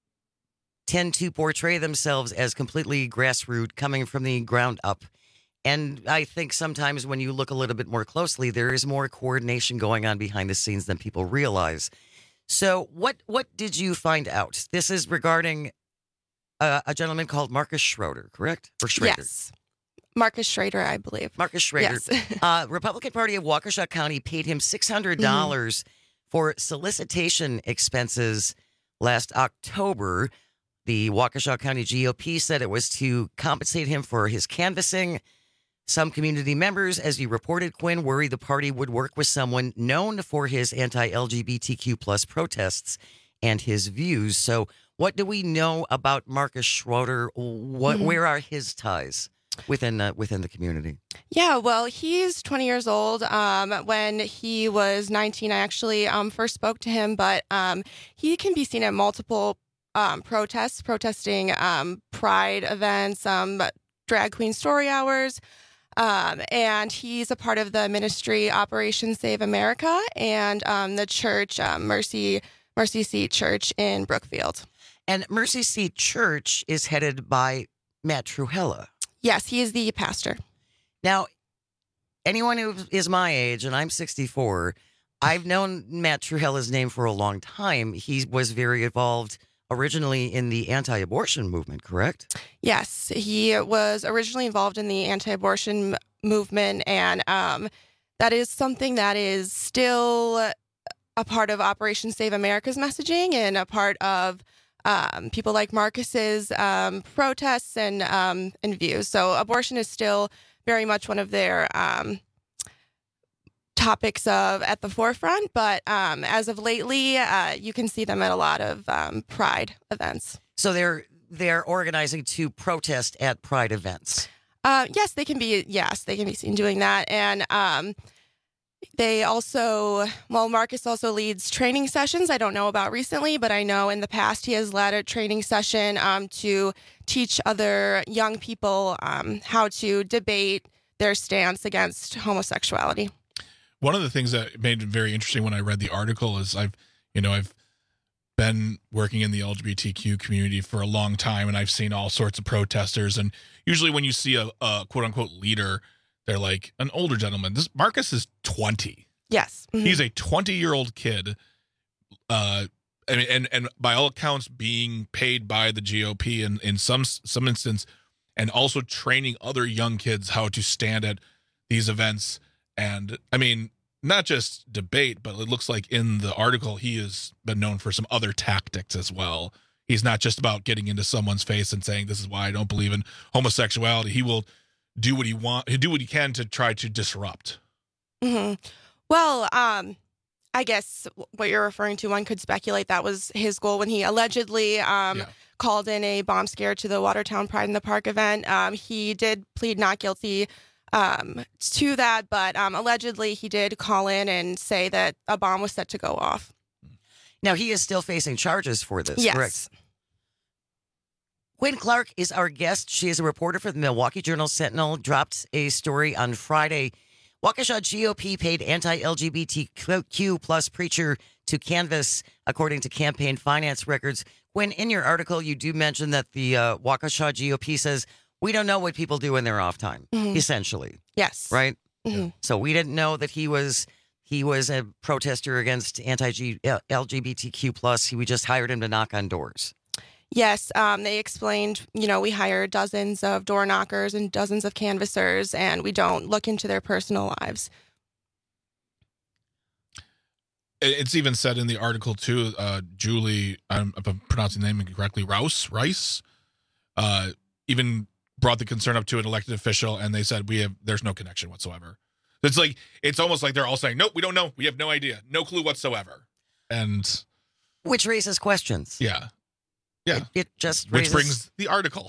tend to portray themselves as completely grassroots, coming from the ground up. And I think sometimes when you look a little bit more closely, there is more coordination going on behind the scenes than people realize. So what what did you find out? This is regarding a, a gentleman called Marcus Schroeder, correct? Or Schrader? Yes. Marcus Schrader, I believe. Marcus Schrader. Yes. uh, Republican Party of Waukesha County paid him six hundred dollars mm-hmm. for solicitation expenses last October. The Waukesha County G O P said it was to compensate him for his canvassing. Some community members, as you reported, Quinn, worry the party would work with someone known for his anti-L G B T Q plus protests and his views. So what do we know about Marcus Schroeder? What, Mm-hmm. Where are his ties within uh, within the community? Yeah, well, he's twenty years old. Um, when he was nineteen, I actually um, first spoke to him, but um, he can be seen at multiple um, protests, protesting um, pride events, um, drag queen story hours. Um, and he's a part of the ministry Operation Save America and um, the church, um, Mercy Mercy Seat Church in Brookfield. And Mercy Seat Church is headed by Matt Trewhella. Yes, he is the pastor. Now, anyone who is my age, and I'm sixty-four, I've known Matt Trewhella's name for a long time. He was very involved originally in the anti-abortion movement, correct? Yes, he was originally involved in the anti-abortion m- movement, and um, that is something that is still a part of Operation Save America's messaging and a part of um, people like Marcus's um, protests and um, and views. So abortion is still very much one of their um, topics of at the forefront, but um, as of lately, uh, you can see them at a lot of um, Pride events. So they're they're organizing to protest at Pride events. Uh, yes, they can be. Yes, they can be seen doing that, and um, they also. Well, Marcus also leads training sessions. I don't know about recently, but I know in the past he has led a training session um, to teach other young people um, how to debate their stance against homosexuality. One of the things that made it very interesting when I read the article is I've, you know, I've been working in the L G B T Q community for a long time, and I've seen all sorts of protesters. And usually when you see a, a quote unquote leader, they're like an older gentleman. This Marcus is twenty. Yes. Mm-hmm. He's a twenty year old kid. Uh, I mean, and, and by all accounts being paid by the G O P in, in some, some instance, and also training other young kids how to stand at these events. And I mean, not just debate, but it looks like in the article, he has been known for some other tactics as well. He's not just about getting into someone's face and saying, this is why I don't believe in homosexuality. He will do what he want, he'll do what he can to try to disrupt. Mm-hmm. Well, um, I guess what you're referring to, one could speculate that was his goal when he allegedly um, Yeah. called in a bomb scare to the Watertown Pride in the Park event. Um, he did plead not guilty um, to that, but um, allegedly he did call in and say that a bomb was set to go off. Now, he is still facing charges for this, Yes. correct? Quinn Clark is our guest. She is a reporter for the Milwaukee Journal-Sentinel, dropped a story on Friday. Waukesha G O P paid anti-L G B T Q plus preacher to canvass, according to campaign finance records. Quinn, in your article, you do mention that the uh, Waukesha G O P says, we don't know what people do in their off time, Mhm. essentially. Yes. Right? Mhm. So we didn't know that he was he was a protester against anti-L G B T Q plus. We just hired him to knock on doors. Yes, um, they explained, you know, we hire dozens of door knockers and dozens of canvassers, and we don't look into their personal lives. It's even said in the article too. Uh, Julie, I'm, if I'm pronouncing the name incorrectly, Rouse Rice, uh, even brought the concern up to an elected official, and they said we have there's no connection whatsoever. It's like it's almost like they're all saying, nope, we don't know, we have no idea, no clue whatsoever, and which raises questions. Yeah, yeah, It, it just which raises... brings the article.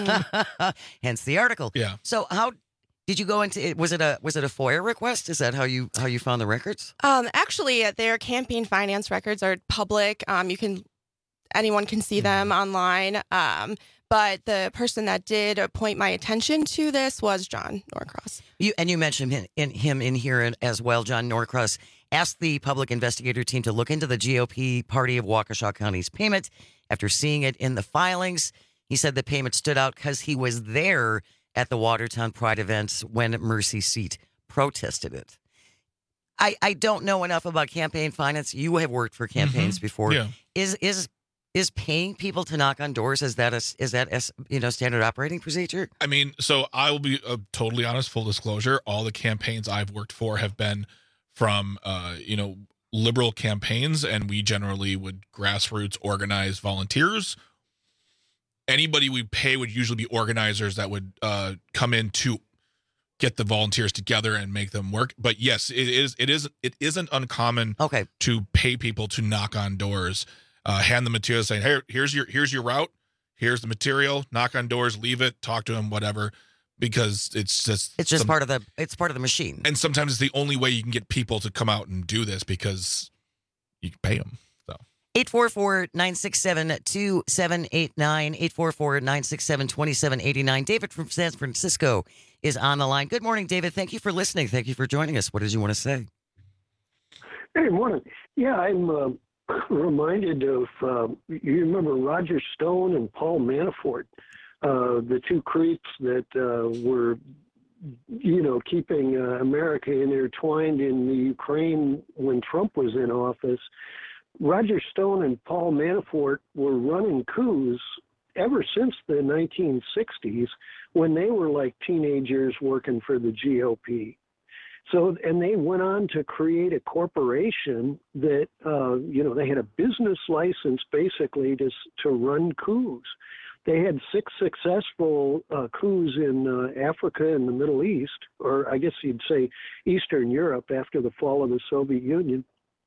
Hence the article. Yeah. So how did you go into it? Was it a was it a FOIA request? Is that how you how you found the records? Um, actually, uh, their campaign finance records are public. Um, you can anyone can see them online. Um, but the person that did point my attention to this was John Norcross. You and you mentioned him in, him in here as well. John Norcross asked the public investigator team to look into the G O P Party of Waukesha County's payment. After seeing it in the filings, he said the payment stood out because he was there at the Watertown Pride events when Mercy Seat protested it. I, I don't know enough about campaign finance. You have worked for campaigns Mhm. before. Yeah. Is is is paying people to knock on doors, is that a, is that a, you know standard operating procedure? I mean, so I will be uh, totally honest, full disclosure. All the campaigns I've worked for have been from, uh, you know, liberal campaigns, and we generally would grassroots organize volunteers. Anybody we pay would usually be organizers that would uh, come in to get the volunteers together and make them work. But yes, it is. It is. It isn't uncommon. Okay. To pay people to knock on doors, uh, hand the material, saying, "Hey, here's your here's your route. Here's the material. Knock on doors, leave it, talk to them, whatever." Because it's just It's just some- part of the it's part of the machine. and sometimes it's the only way you can get people to come out and do this because you can pay them. So eight four four, nine six seven, two seven eight nine, eight four four, nine six seven, two seven eight nine. David from San Francisco is on the line. Good morning, David. Thank you for listening. Thank you for joining us. What did you want to say? Hey, morning. Yeah, I'm uh, reminded of, uh, you remember Roger Stone and Paul Manafort, uh, the two creeps that uh, were, you know, keeping uh, America intertwined in the Ukraine when Trump was in office. Roger Stone and Paul Manafort were running coups ever since the nineteen sixties when they were like teenagers working for the G O P. So, and they went on to create a corporation that, uh, you know, they had a business license basically to to run coups. They had six successful uh, coups in uh, Africa and the Middle East, or I guess you'd say Eastern Europe after the fall of the Soviet Union.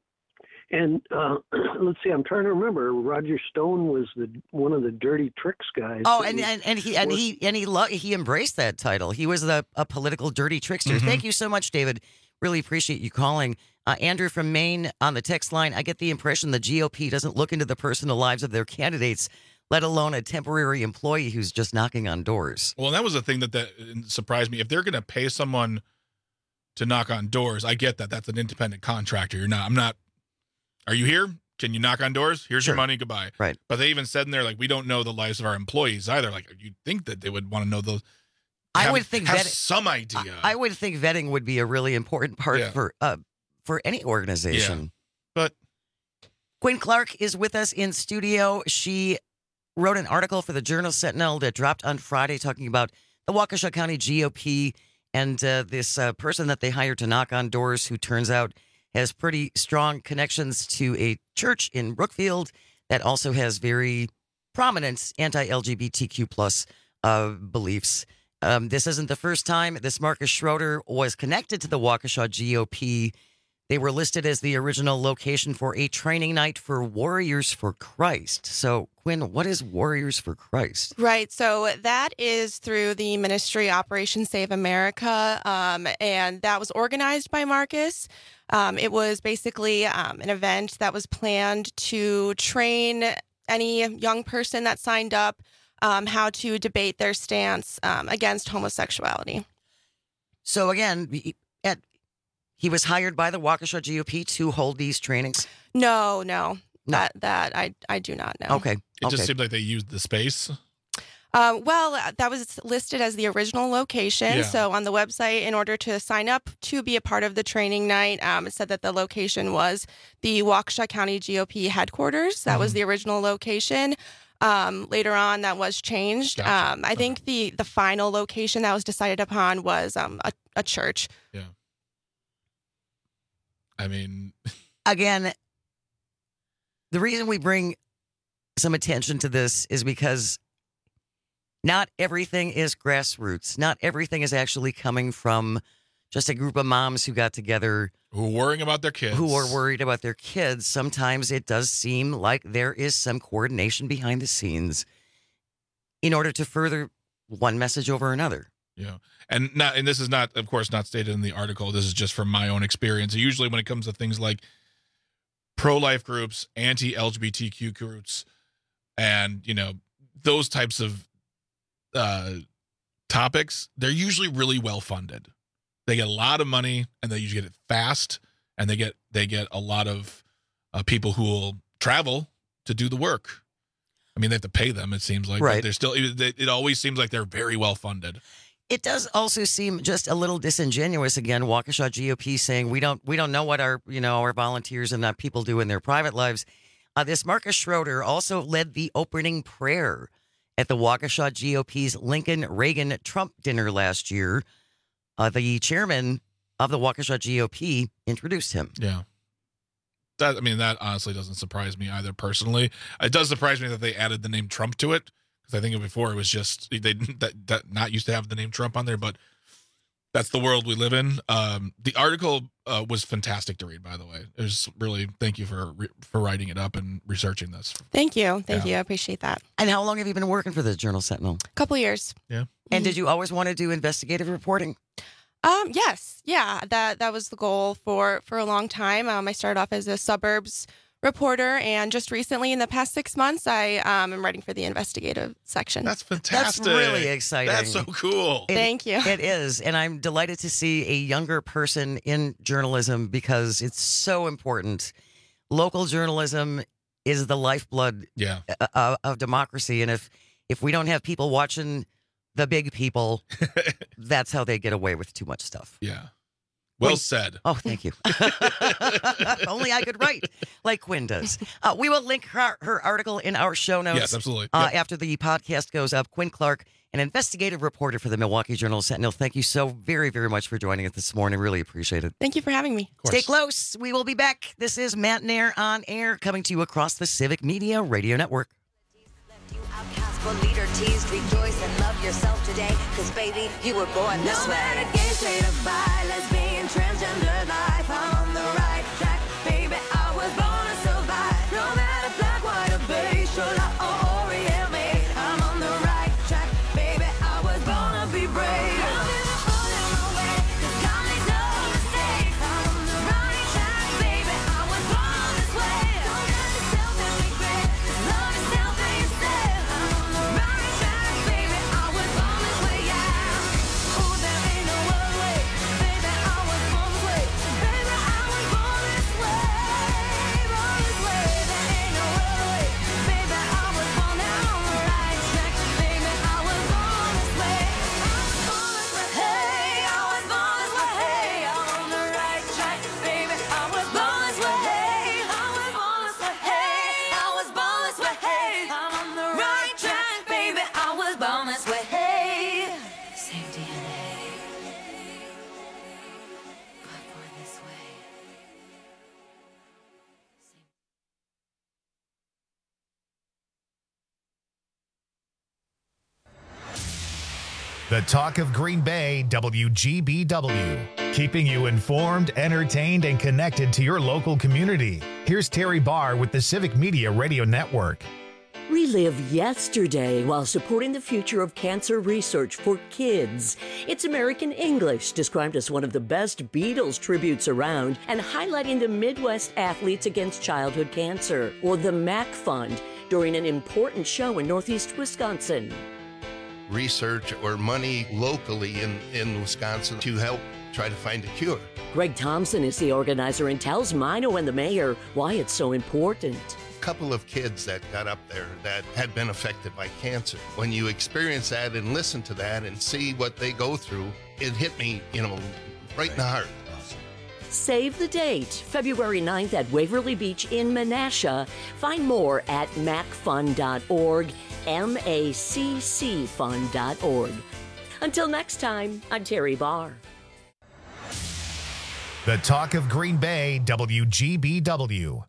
And uh, let's see, I'm trying to remember. Roger Stone was the one of the dirty tricks guys. Oh, that and, was- and, and he and he and he lo- he embraced that title. He was the a political dirty trickster. Mhm. Thank you so much, David. Really appreciate you calling. Uh, Andrew from Maine on the text line. I get the impression the G O P doesn't look into the personal lives of their candidates, let alone a temporary employee who's just knocking on doors. well, and that was the thing that that surprised me. If they're going to pay someone to knock on doors, I get that. That's an independent contractor. You're not. I'm not. Are you here? Can you knock on doors? Here's Sure. your money. Goodbye. Right. But they even said in there, like, we don't know the lives of our employees either. Like, you'd think that they would want to know those. I have- would think have that some idea. I would think vetting would be a really important part Yeah. for uh, for any organization. But Quinn Clark is with us in studio. She wrote an article for the Journal Sentinel that dropped on Friday talking about the Waukesha County G O P and uh, this uh, person that they hired to knock on doors who turns out has pretty strong connections to a church in Brookfield that also has very prominent anti-L G B T Q plus uh, beliefs. Um, this isn't the first time this Marcus Schroeder was connected to the Waukesha G O P. They were listed as the original location for a training night for Warriors for Christ. So, Quinn, what is Warriors for Christ? Right. So that is through the ministry Operation Save America, um, and that was organized by Marcus. Um, it was basically um, an event that was planned to train any young person that signed up um, how to debate their stance um, against homosexuality. So, again, at he was hired by the Waukesha G O P to hold these trainings? No, no. No. That that I I do not know. Okay. It okay. just seemed like they used the space. Um, well, that was listed as the original location. Yeah. So on the website, in order to sign up to be a part of the training night, um, it said that the location was the Waukesha County G O P headquarters. That mm-hmm. was the original location. Um, later on, that was changed. Gotcha. Um, I think the the final location that was decided upon was um, a, a church. Yeah. I mean, again, the reason we bring some attention to this is because not everything is grassroots. Not everything is actually coming from just a group of moms who got together. Who are worrying about their kids. Who are worried about their kids. Sometimes it does seem like there is some coordination behind the scenes in order to further one message over another. Yeah. And not, and this is not, of course, not stated in the article. This is just from my own experience. Usually when it comes to things like pro-life groups, anti-L G B T Q groups, and, you know, those types of uh, topics, they're usually really well funded. They get a lot of money, and they usually get it fast, and they get they get a lot of uh, people who will travel to do the work. I mean, they have to pay them, it seems like. Right. But they're still, it, it always seems like they're very well funded. It does also seem just a little disingenuous. Again, Waukesha G O P saying we don't we don't know what our you know our volunteers and our people do in their private lives. Uh, this Marcus Schroeder also led the opening prayer at the Waukesha G O P's Lincoln Reagan Trump dinner last year. Uh, the chairman of the Waukesha G O P introduced him. Yeah. That, I mean, that honestly doesn't surprise me either personally. It does surprise me that they added the name Trump to it, because I think before it was just, they didn't that, that not used to have the name Trump on there, but that's the world we live in. Um, the article uh, was fantastic to read, by the way. It was really, thank you for for writing it up and researching this. Thank you. Thank Yeah. you. I appreciate that. And how long have you been working for the Journal Sentinel? A couple years. Yeah. And did you always want to do investigative reporting? Um, yes. Yeah. That that was the goal for, for a long time. Um, I started off as a suburbs reporter, and just recently, in the past six months, I um, am writing for the investigative section. That's fantastic. That's really exciting. That's so cool. It- Thank you. It is. And I'm delighted to see a younger person in journalism because it's so important. Local journalism is the lifeblood Yeah. uh, of democracy. And if, if we don't have people watching the big people, that's how they get away with too much stuff. Yeah. Well Wait. said. Oh, thank you. Only I could write like Quinn does. Uh, we will link her, her article in our show notes. Yes, absolutely. Uh, Yep. After the podcast goes up. Quinn Clark, an investigative reporter for the Milwaukee Journal Sentinel. Thank you so very, very much for joining us this morning. Really appreciate it. Thank you for having me. Stay close. We will be back. This is Matt Nair on air, coming to you across the Civic Media Radio Network. For leader teased, rejoice and love yourself today, cause baby, you were born this way. No matter gay, straight or bi, lesbian, transgender life, I'm on the right track, baby, I was born to survive. No matter black, white, or beige, Shola or Oriel made, I'm on the right track, baby, I was born to be brave. I'm never falling away, cause God made no mistakes. I'm on the right track, baby, I was born this way. Don't judge yourself and regret, just love yourself and yourself. The talk of Green Bay, W G B W. Keeping you informed, entertained, and connected to your local community. Here's Terry Barr with the Civic Media Radio Network. Relive yesterday while supporting the future of cancer research for kids. It's American English, described as one of the best Beatles tributes around and highlighting the Midwest athletes against childhood cancer, or the M A C Fund, during an important show in Northeast Wisconsin. Research or money locally in, in Wisconsin to help try to find a cure. Greg Thompson is the organizer and tells Mino and the mayor why it's so important. A couple of kids that got up there that had been affected by cancer. When you experience that and listen to that and see what they go through, it hit me, you know, right in the heart. Save the date, February ninth at Waverly Beach in Menasha. Find more at mac fund dot org, M A C C fund dot org. Until next time, I'm Terry Barr. The talk of Green Bay, W G B W.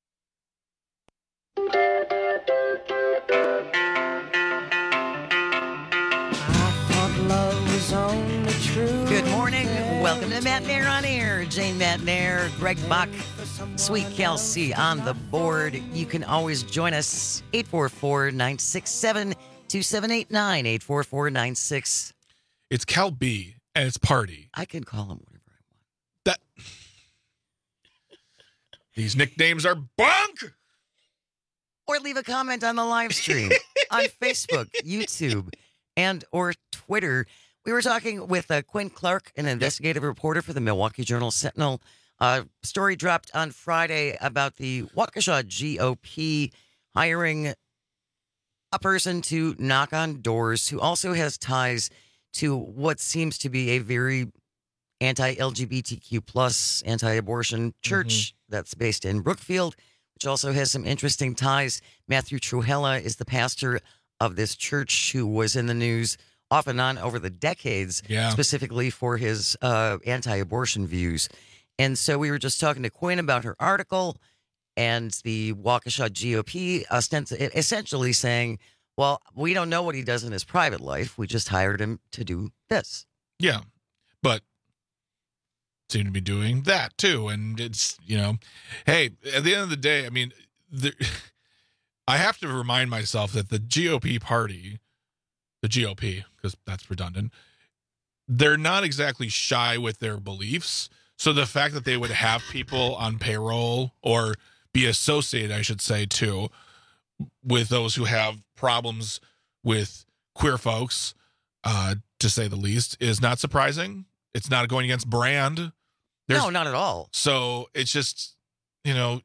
Good morning. Welcome to Matt Nair on Air. Jane Matt Nair, Greg Bach, Sweet Kelsey on the board. You can always join us. eight four four, nine six seven, two seven eight nine. eight four four, nine six. It's Cal B, and it's Party. I can call him whatever I want. That. These nicknames are bunk! Or leave a comment on the live stream on Facebook, YouTube, and or Twitter. We were talking with uh, Quinn Clark, an investigative reporter for the Milwaukee Journal Sentinel. Uh, story dropped on Friday about the Waukesha G O P hiring a person to knock on doors who also has ties to what seems to be a very anti-L G B T Q plus, anti-abortion church mm-hmm. that's based in Brookfield, which also has some interesting ties. Matthew Truhella is the pastor of this church who was in the news off and on over the decades, yeah. specifically for his uh, anti-abortion views. And so we were just talking to Quinn about her article and the Waukesha G O P ostens- essentially saying, well, we don't know what he does in his private life. We just hired him to do this. Yeah, but seem to be doing that too. And it's, you know, hey, at the end of the day, I mean, there, I have to remind myself that the G O P party, the G O P, because that's redundant, they're not exactly shy with their beliefs. So the fact that they would have people on payroll or be associated, I should say, too, with those who have problems with queer folks, uh, to say the least, is not surprising. It's not going against brand. There's, no, not at all. So it's just, you know,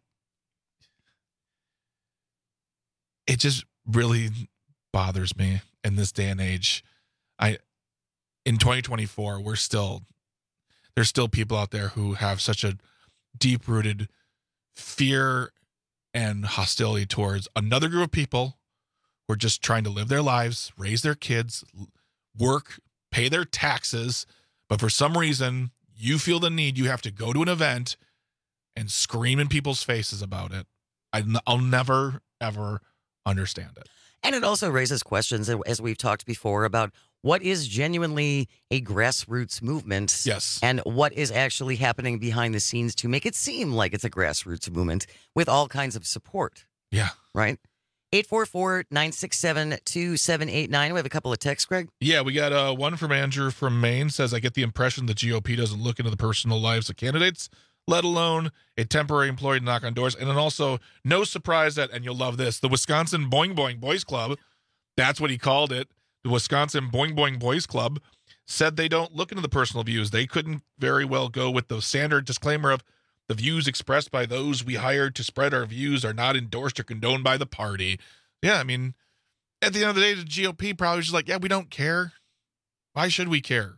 it just really bothers me in this day and age. I, in twenty twenty-four, we're still, there's still people out there who have such a deep-rooted fear and hostility towards another group of people who are just trying to live their lives, raise their kids, work, pay their taxes, but for some reason, you feel the need, you have to go to an event and scream in people's faces about it. I, I'll never, ever understand it. And it also raises questions, as we've talked before, about what is genuinely a grassroots movement. Yes. And what is actually happening behind the scenes to make it seem like it's a grassroots movement with all kinds of support. Yeah. Right? eight four four, nine six seven, two seven eight nine. We have a couple of texts, Greg. Yeah, we got uh, one from Andrew from Maine. Says, I get the impression the G O P doesn't look into the personal lives of candidates, let alone a temporary employee to knock on doors. And then also, no surprise that, and you'll love this, the Wisconsin Boing Boing Boys Club, that's what he called it, the Wisconsin Boing Boing Boys Club, said they don't look into the personal views. They couldn't very well go with the standard disclaimer of the views expressed by those we hired to spread our views are not endorsed or condoned by the party. Yeah, I mean, at the end of the day, the G O P probably was just like, yeah, we don't care. Why should we care?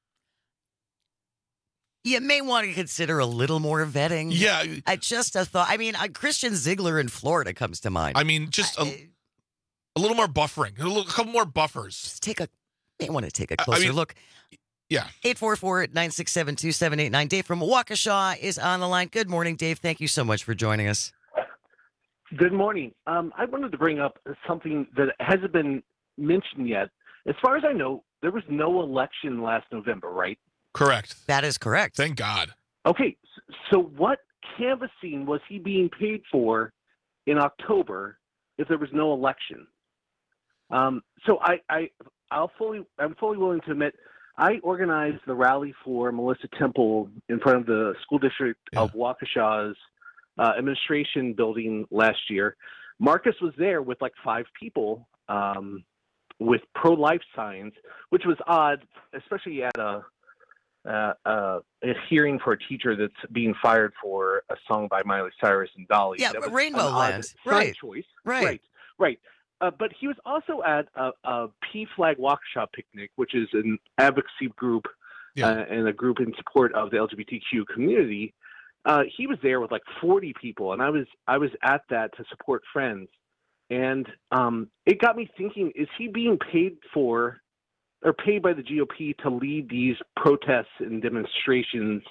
You may want to consider a little more vetting. Yeah. I just a thought. I mean, uh, Christian Ziegler in Florida comes to mind. I mean, just a, a little more buffering, a, little, a couple more buffers. Just take a, may want to take a closer I mean, look. Yeah. eight four four, nine six seven, two seven eight nine. Dave from Waukesha is on the line. Good morning, Dave. Thank you so much for joining us. Good morning. Um, I wanted to bring up something that hasn't been mentioned yet. As far as I know, there was no election last November, right? Correct. That is correct. Thank God. Okay, so what canvassing was he being paid for in October if there was no election? Um, so I, I, I'll fully, I'm fully willing to admit, I organized the rally for Melissa Temple in front of the school district yeah. of Waukesha's uh, administration building last year. Marcus was there with like five people um, with pro-life signs, which was odd, especially at a, uh, uh, a hearing for a teacher that's being fired for a song by Miley Cyrus and Dolly. Yeah, that was Rainbow an Land. odd Right. choice. Right. Right. Right. Uh, but he was also at a, a P Flag Waukesha picnic, which is an advocacy group yeah. uh, and a group in support of the L G B T Q community. Uh, he was there with like forty people, and I was I was at that to support friends. And um, it got me thinking: is he being paid for, or paid by the G O P to lead these protests and demonstrations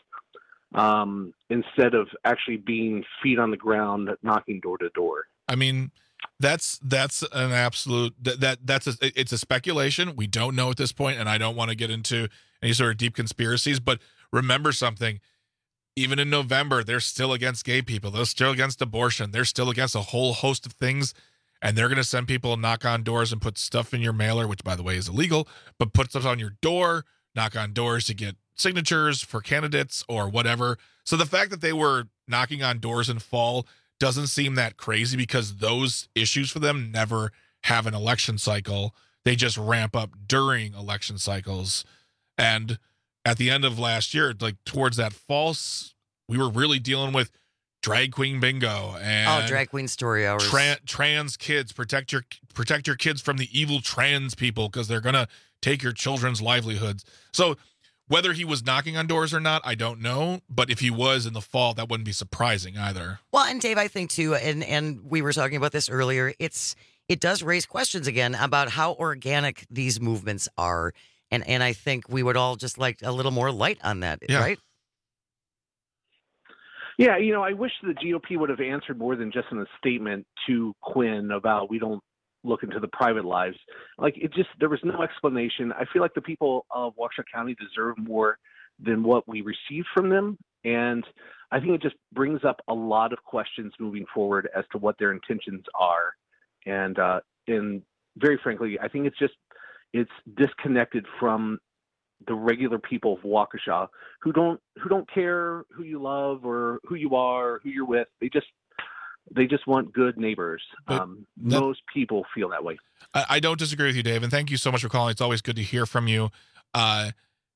um, instead of actually being feet on the ground, knocking door to door? I mean. That's that's an absolute that, that that's a, it's a speculation. We don't know at this point, and I don't want to get into any sort of deep conspiracies. But remember something: even in November, they're still against gay people. They're still against abortion. They're still against a whole host of things, and they're going to send people knock on doors and put stuff in your mailer, which, by the way, is illegal. But put stuff on your door, knock on doors to get signatures for candidates or whatever. So the fact that they were knocking on doors in fall doesn't seem that crazy because those issues for them never have an election cycle. They just ramp up during election cycles. And at the end of last year, like towards that fall, we were really dealing with drag queen bingo and oh, drag queen story hours. Tra- trans kids, protect your protect your kids from the evil trans people because they're gonna take your children's livelihoods. So whether he was knocking on doors or not, I don't know. But if he was in the fall, that wouldn't be surprising either. Well, and Dave, I think too, and and we were talking about this earlier. It's it does raise questions again about how organic these movements are, and and I think we would all just like a little more light on that, yeah. right? Yeah, you know, I wish the G O P would have answered more than just in a statement to Quinn about we don't look into the private lives. Like it just, there was no explanation. I feel like the people of Waukesha County deserve more than what we received from them. And I think it just brings up a lot of questions moving forward as to what their intentions are. And, uh, and very frankly, I think it's just, it's disconnected from the regular people of Waukesha who don't, who don't care who you love or who you are, or who you're with. They just, They just want good neighbors. Um, that, most people feel that way. I, I don't disagree with you, Dave, and thank you so much for calling. It's always good to hear from you. Uh,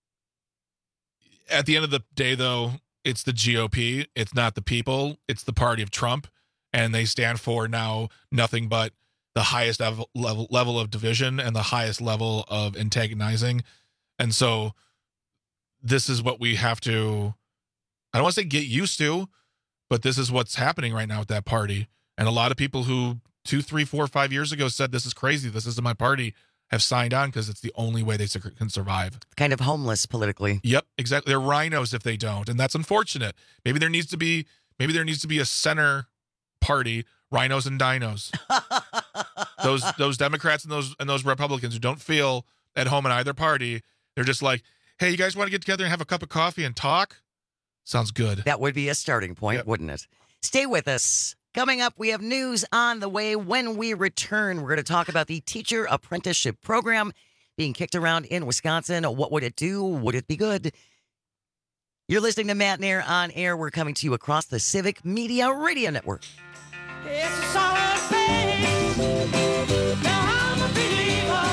at the end of the day, though, it's the G O P. It's not the people. It's the party of Trump, and they stand for now nothing but the highest level, level, level of division and the highest level of antagonizing. And so this is what we have to, I don't want to say get used to, but this is what's happening right now with that party. And a lot of people who two, three, four, five years ago said, this is crazy, this isn't my party, have signed on because it's the only way they can survive. Kind of homeless politically. Yep, exactly. They're rhinos if they don't. And that's unfortunate. Maybe there needs to be, maybe there needs to be a center party, rhinos and dinos. those those Democrats and those and those Republicans who don't feel at home in either party, they're just like, hey, you guys want to get together and have a cup of coffee and talk? Sounds good. That would be a starting point, yep. wouldn't it? Stay with us. Coming up, we have news on the way. When we return, we're going to talk about the teacher apprenticeship program being kicked around in Wisconsin. What would it do? Would it be good? You're listening to Matt and Air on Air. We're coming to you across the Civic Media Radio Network. It's a solid faith. Now I'm a believer.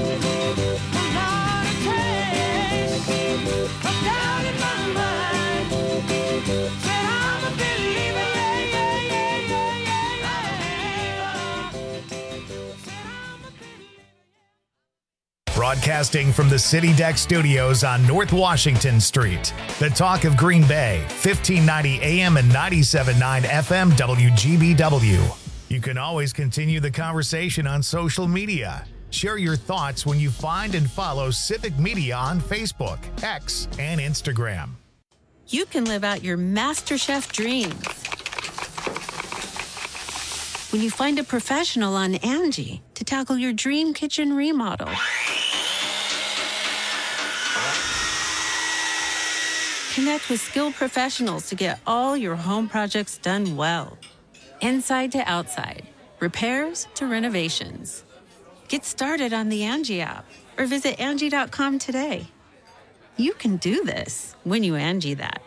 I'm not a case. I'm down in my mind. Said I'm a believer. Yeah, yeah, yeah, yeah, yeah, yeah. Broadcasting from the City Deck Studios on North Washington Street. The talk of Green Bay, fifteen ninety A M and ninety-seven point nine F M W G B W. You can always continue the conversation on social media. Share your thoughts when you find and follow Civic Media on Facebook, X, and Instagram. You can live out your MasterChef dreams when you find a professional on Angie to tackle your dream kitchen remodel. Connect with skilled professionals to get all your home projects done well. Inside to outside, repairs to renovations. Get started on the Angie app or visit Angie dot com today. You can do this when you Angie that.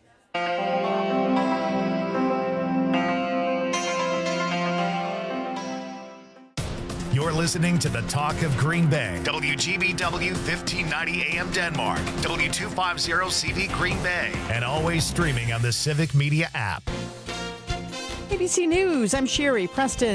You're listening to the Talk of Green Bay. W G B W fifteen ninety A M Denmark. W two fifty C V Green Bay. And always streaming on the Civic Media app. A B C News, I'm Sherry Preston.